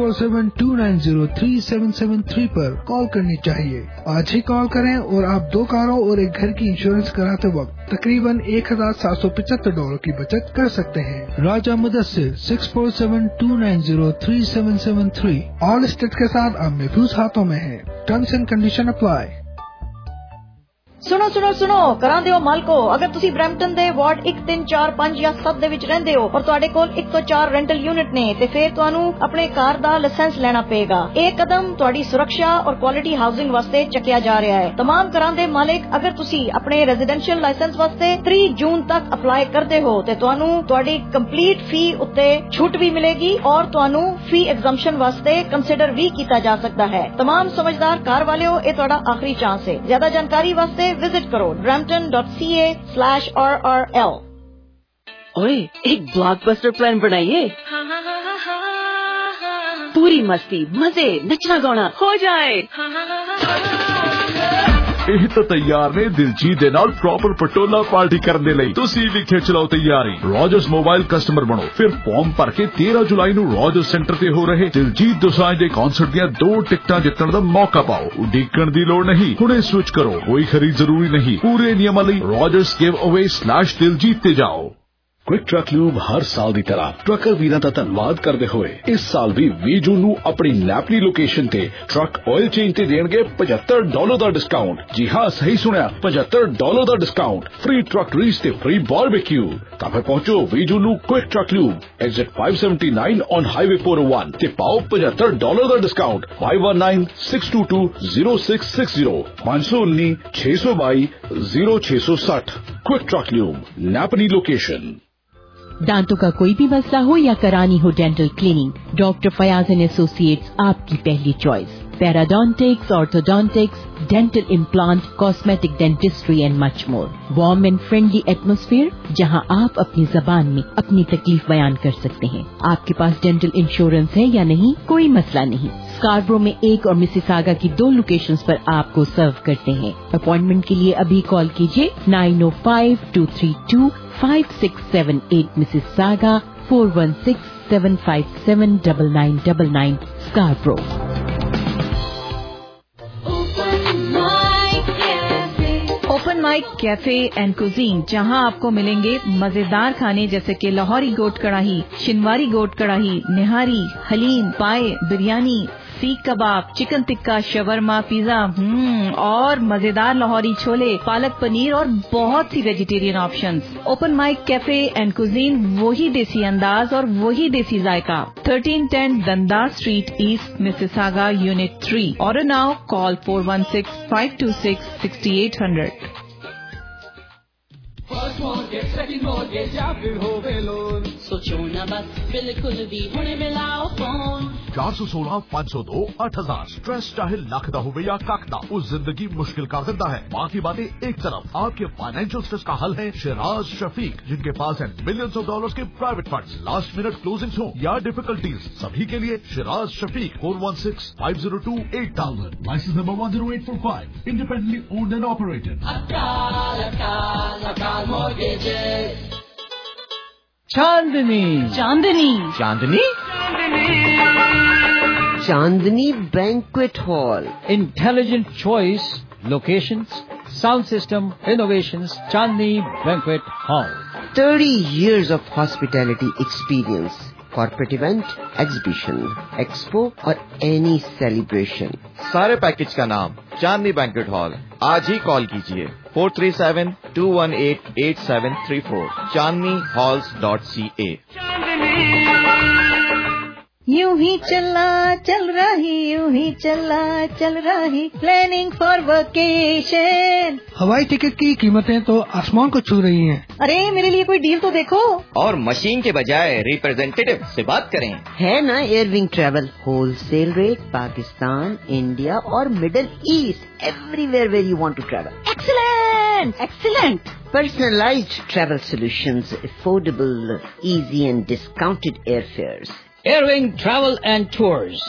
6472903773 पर कॉल करनी चाहिए। आज ही कॉल करें और आप 2 कारों और एक घर की इंश्योरेंस कराते वक्त तकरीबन $1,775 की बचत कर सकते हैं। राजा मुदस्सिर 6472903773 ऑल स्टेट के साथ आप महफूज हाथों में हैं। Terms and condition apply. ਸੁਣੋ ਸੁਣੋ ਸੁਣੋ ਕਰਾਂ ਦਿਓ ਮਾਲਕੋ, ਅਗਰ ਤੁਸੀਂ ਬ੍ਰੈਂਪਟਨ ਦੇ ਵਾਰਡ 1, 3, 4, 5 ਜਾਂ 7 ਦੇ ਵਿੱਚ ਰਹਿੰਦੇ ਹੋ ਔਰ ਤੁਹਾਡੇ ਕੋਲ 1 ਤੋਂ 4 ਰੈਂਟਲ ਯੂਨਿਟ ਨੇ, ਤੇ ਫਿਰ ਤੁਹਾਨੂੰ ਆਪਣੇ ਕਾਰ ਦਾ ਲਾਇਸੈਂਸ ਲੈਣਾ ਪਏਗਾ। ਇਹ ਕਦਮ ਤੁਹਾਡੀ ਸੁਰੱਖਿਆ ਔਰ ਕੁਆਲਿਟੀ ਹਾਊਸਿੰਗ ਵਾਸਤੇ ਚੱਕਿਆ ਜਾ ਰਿਹਾ ਹੈ। तमाम ਘਰਾਂ ਦੇ ਮਾਲਕ, ਅਗਰ ਤੁਸੀਂ ਆਪਣੇ ਰੈਜ਼ੀਡੈਂਸ਼ੀਅਲ ਲਾਇਸੈਂਸ ਵਾਸਤੇ 3 ਜੂਨ ਤੱਕ ਅਪਲਾਈ ਕਰਦੇ ਹੋ ਤੇ ਤੁਹਾਨੂੰ ਤੁਹਾਡੀ ਕੰਪਲੀਟ ਫੀ ਉੱਤੇ ਛੂਟ ਵੀ ਮਿਲੇਗੀ ਔਰ ਤੁਹਾਨੂੰ ਫੀ ਐਗਜ਼ੰਪਸ਼ਨ ਵਾਸਤੇ ਕੰਸੀਡਰ ਵੀ ਕੀਤਾ ਜਾ ਸਕਦਾ ਹੈ। तमाम ਸਮਝਦਾਰ ਕਾਰ ਵਾਲਿਓ, ਇਹ ਤੁਹਾਡਾ ਆਖਰੀ ਚਾਂਸ ਹੈ। ਜ਼ਿਆਦਾ ਜਾਣਕਾਰੀ ਵਾਸਤੇ विजिट करो brampton.ca/RRL। ओए, एक ब्लॉकबस्टर प्लान बनाइए। पूरी मस्ती, मजे, नचना गाना हो जाए। ਇਹ ਤਾਂ ਤਿਆਰ ਨੇ ਦਿਲਜੀਤ ਦੇ ਨਾਲ ਪ੍ਰੋਪਰ ਪਟੋਲਾ ਪਾਰਟੀ ਕਰਨ ਦੇ ਲਈ। ਤੁਸੀਂ ਵੀ ਖਿੱਚ ਲਓ ਤਿਆਰੀ। ਰੋਜਰਸ ਮੋਬਾਈਲ ਕਸਟਮਰ ਬਣੋ, ਫਿਰ ਫਾਰਮ ਭਰ ਕੇ 13 ਜੁਲਾਈ ਨੂੰ ਰੋਜਰਸ ਸੈਂਟਰ ਤੇ ਹੋ ਰਹੇ ਦਿਲਜੀਤ ਦੋਸਾਂਝ ਦੇ ਕਨਸਰਟ ਦੀਆਂ 2 ਟਿਕਟਾਂ ਜਿੱਤਣ ਦਾ ਮੌਕਾ ਪਾਓ। ਉਡੀਕਣ ਦੀ ਲੋੜ ਨਹੀਂ, ਹੁਣੇ ਸਵਿਚ ਕਰੋ। ਕੋਈ ਖਰੀਦ ਜ਼ਰੂਰੀ ਨਹੀਂ। ਪੂਰੇ ਨਿਯਮਾਂ ਲਈ rogersgiveaway/ਦਿਲਜੀਤ ਤੇ ਜਾਓ। क्विक ट्रक लूब हर साल ਦੀ ਤਰ੍ਹਾਂ ਟਰੱਕਰ ਵੀਰਾਂ ਦਾ ਧੰਨਵਾਦ ਕਰਦੇ ਹੋਏ ਇਸ ਸਾਲ ਵੀ 20 ਜੂਨ ਨੂੰ ਆਪਣੀ ਨੈਪਲੀ ਲੋਕੇਸ਼ਨ ਤੇ ਟਰੱਕ ਆਇਲ ਚੇਂਜ ਤੇ ਦੇਣਗੇ $75 ਦਾ ਡਿਸਕਾਊਂਟ। ਜੀ ਹਾਂ, ਸਹੀ ਸੁਣਿਆ, $75 ਦਾ ਡਿਸਕਾਊਂਟ, ਫ੍ਰੀ ਟਰੱਕ ਰੀਸ ਤੇ ਫ੍ਰੀ ਬਾਰਬੀਕਿਊ। ਤਾਂ ਫਿਰ ਪਹੁੰਚੋ 20 ਜੂਨ ਨੂੰ Quick Truck Lube, exit 579 on highway 401 ਤੇ ਪਾਓ $75 ਦਾ discount. 5196220660 519 622 0660। Quick Truck Lube, Napanee location. दांतों का कोई भी मसला हो या करानी हो dental cleaning, doctor Fayyaz and associates आपकी पहली choice. Periodontics, orthodontics, dental implant, cosmetic dentistry and much more. Warm and friendly atmosphere जहां आप अपनी जबान में अपनी तकलीफ बयान कर सकते हैं। आपके पास डेंटल इंश्योरेंस है या नहीं, कोई मसला नहीं। स्कार्बरो में एक और मिसिसागा की 2 लोकेशंस पर आपको सर्व करते हैं। अपॉइंटमेंट के लिए अभी कॉल कीजिए 9052325678 Mississauga, 4167579999 Scarborough. Open mic cafe and cuisine, जहां आपको मिलेंगे मजेदार खाने जैसे कि लाहौरी गोट कढ़ाई, शिनवारी गोट कढ़ाई, निहारी, हलीम, पाए, बिरयानी, सीख कबाब, चिकन टिक्का, शवरमा, पिज्जा और मजेदार लाहौरी छोले, पालक पनीर और बहुत सी vegetarian options. Open mic cafe and cuisine, वही देसी अंदाज और वही देसी जायका। 1310 Dundas street east, Mississauga, unit 3। Order now, call 416-526-6800। First mortgage, second mortgage या फिर होवे लोन, सोचो ना बस बिल्कुल भी हुणे मिलाओ फोन। 416-502-8000। स्ट्रेस चाहे लख दा होवे या कख दा, उस जिंदगी मुश्किल कर देता है। बाकी बातें एक तरफ, आपके फाइनेंशियल स्ट्रेस का हल है शिराज शफीक, जिनके पास है मिलियंस ऑफ डॉलर्स के private funds. Last minute closings हो या डिफिकल्टीज, सभी के लिए Shiraz Shafiq. 416-502-8000। License number 10845, independently owned and operated. Chandni Chandni Chandni Chandni banquet hall, intelligent choice, locations, sound system, innovations, Chandni banquet hall. 30 years of hospitality experience, corporate event, exhibition, expo और any celebration। सारे package का नाम चांदनी banquet hall. आज ही कॉल कीजिए 437-218-8734 chandnihalls.ca। यूं ही चला चल रही, यूं ही चला चल रही, प्लानिंग फॉर वेकेशन। हवाई टिकट की कीमतें तो आसमान को छू रही हैं। अरे मेरे लिए कोई डील तो देखो। और मशीन के बजाय रिप्रेजेंटेटिव से बात करें। है ना Airwing travel, wholesale rate, Pakistan, India और middle east, everywhere where you want to travel. Excellent excellent. Personalized travel solutions, affordable, easy and discounted airfares. Airwing Travel and Tours,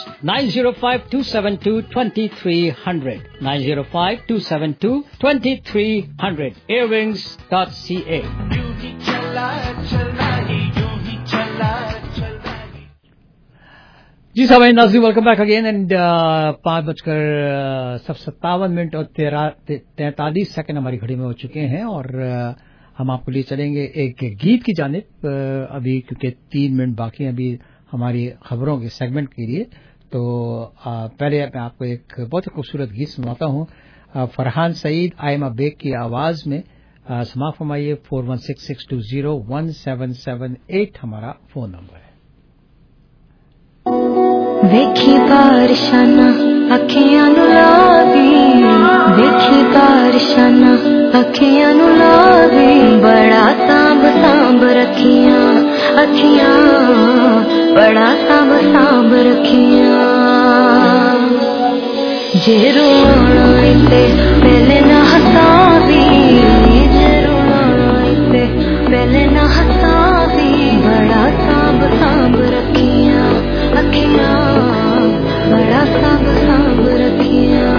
905-272-2300, 905-272-2300, airwings.ca। जी साहब नाज़रीन, वेलकम बैक अगेन एंड 5:57 और 43 second हमारी घड़ी में हो चुके हैं और हम आपको लिए चलेंगे एक गीत की जानिब अभी, क्योंकि 3 मिनट बाकी हैं अभी हमारी खबरों के सेगमेंट के लिए। तो पहले मैं आपको एक बहुत ही खूबसूरत गीत सुनाता हूँ, फरहान सईद, आयमा बेग की आवाज में। समाप्त फरमाइए। 4166201778 हमारा फोन नंबर है। देखी बारिशाना अखियां नु लावी, देखी बारिशाना अखियां नु लावी, बड़ा सांभ सांभ रखियां अखियां, बड़ा सांभ सांभ रखियां। जे रोना इते पहले ना हसावी, जे रोना इते पहले ना हसावी, बड़ा सांभ सांभ रखियां अखियां, बड़ा सांभ सांभ रखियां।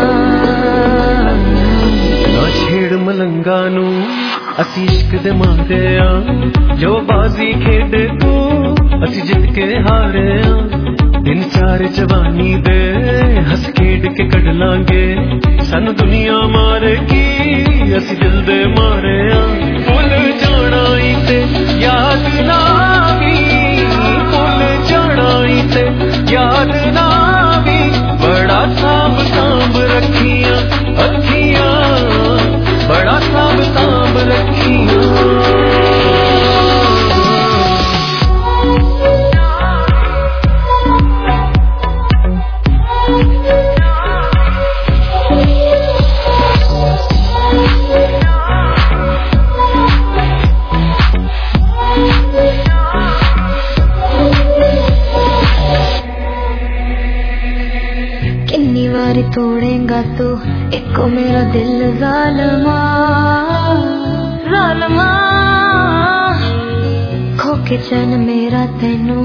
ना छेड़ मलंगा नू असी इश्क दे मारे आ, जो बाजी खेडे तू असी जित के हारे आ। दिन 4 जवानी दे हस खेड के कढ लांगे, सन दुनिया मारे की असी दिल दे मारे आ। भुल जाना ही ते यार चंगा तू इको मेरा दिल ज़ालिमा ज़ालिमा खो के चैन मेरा तैनू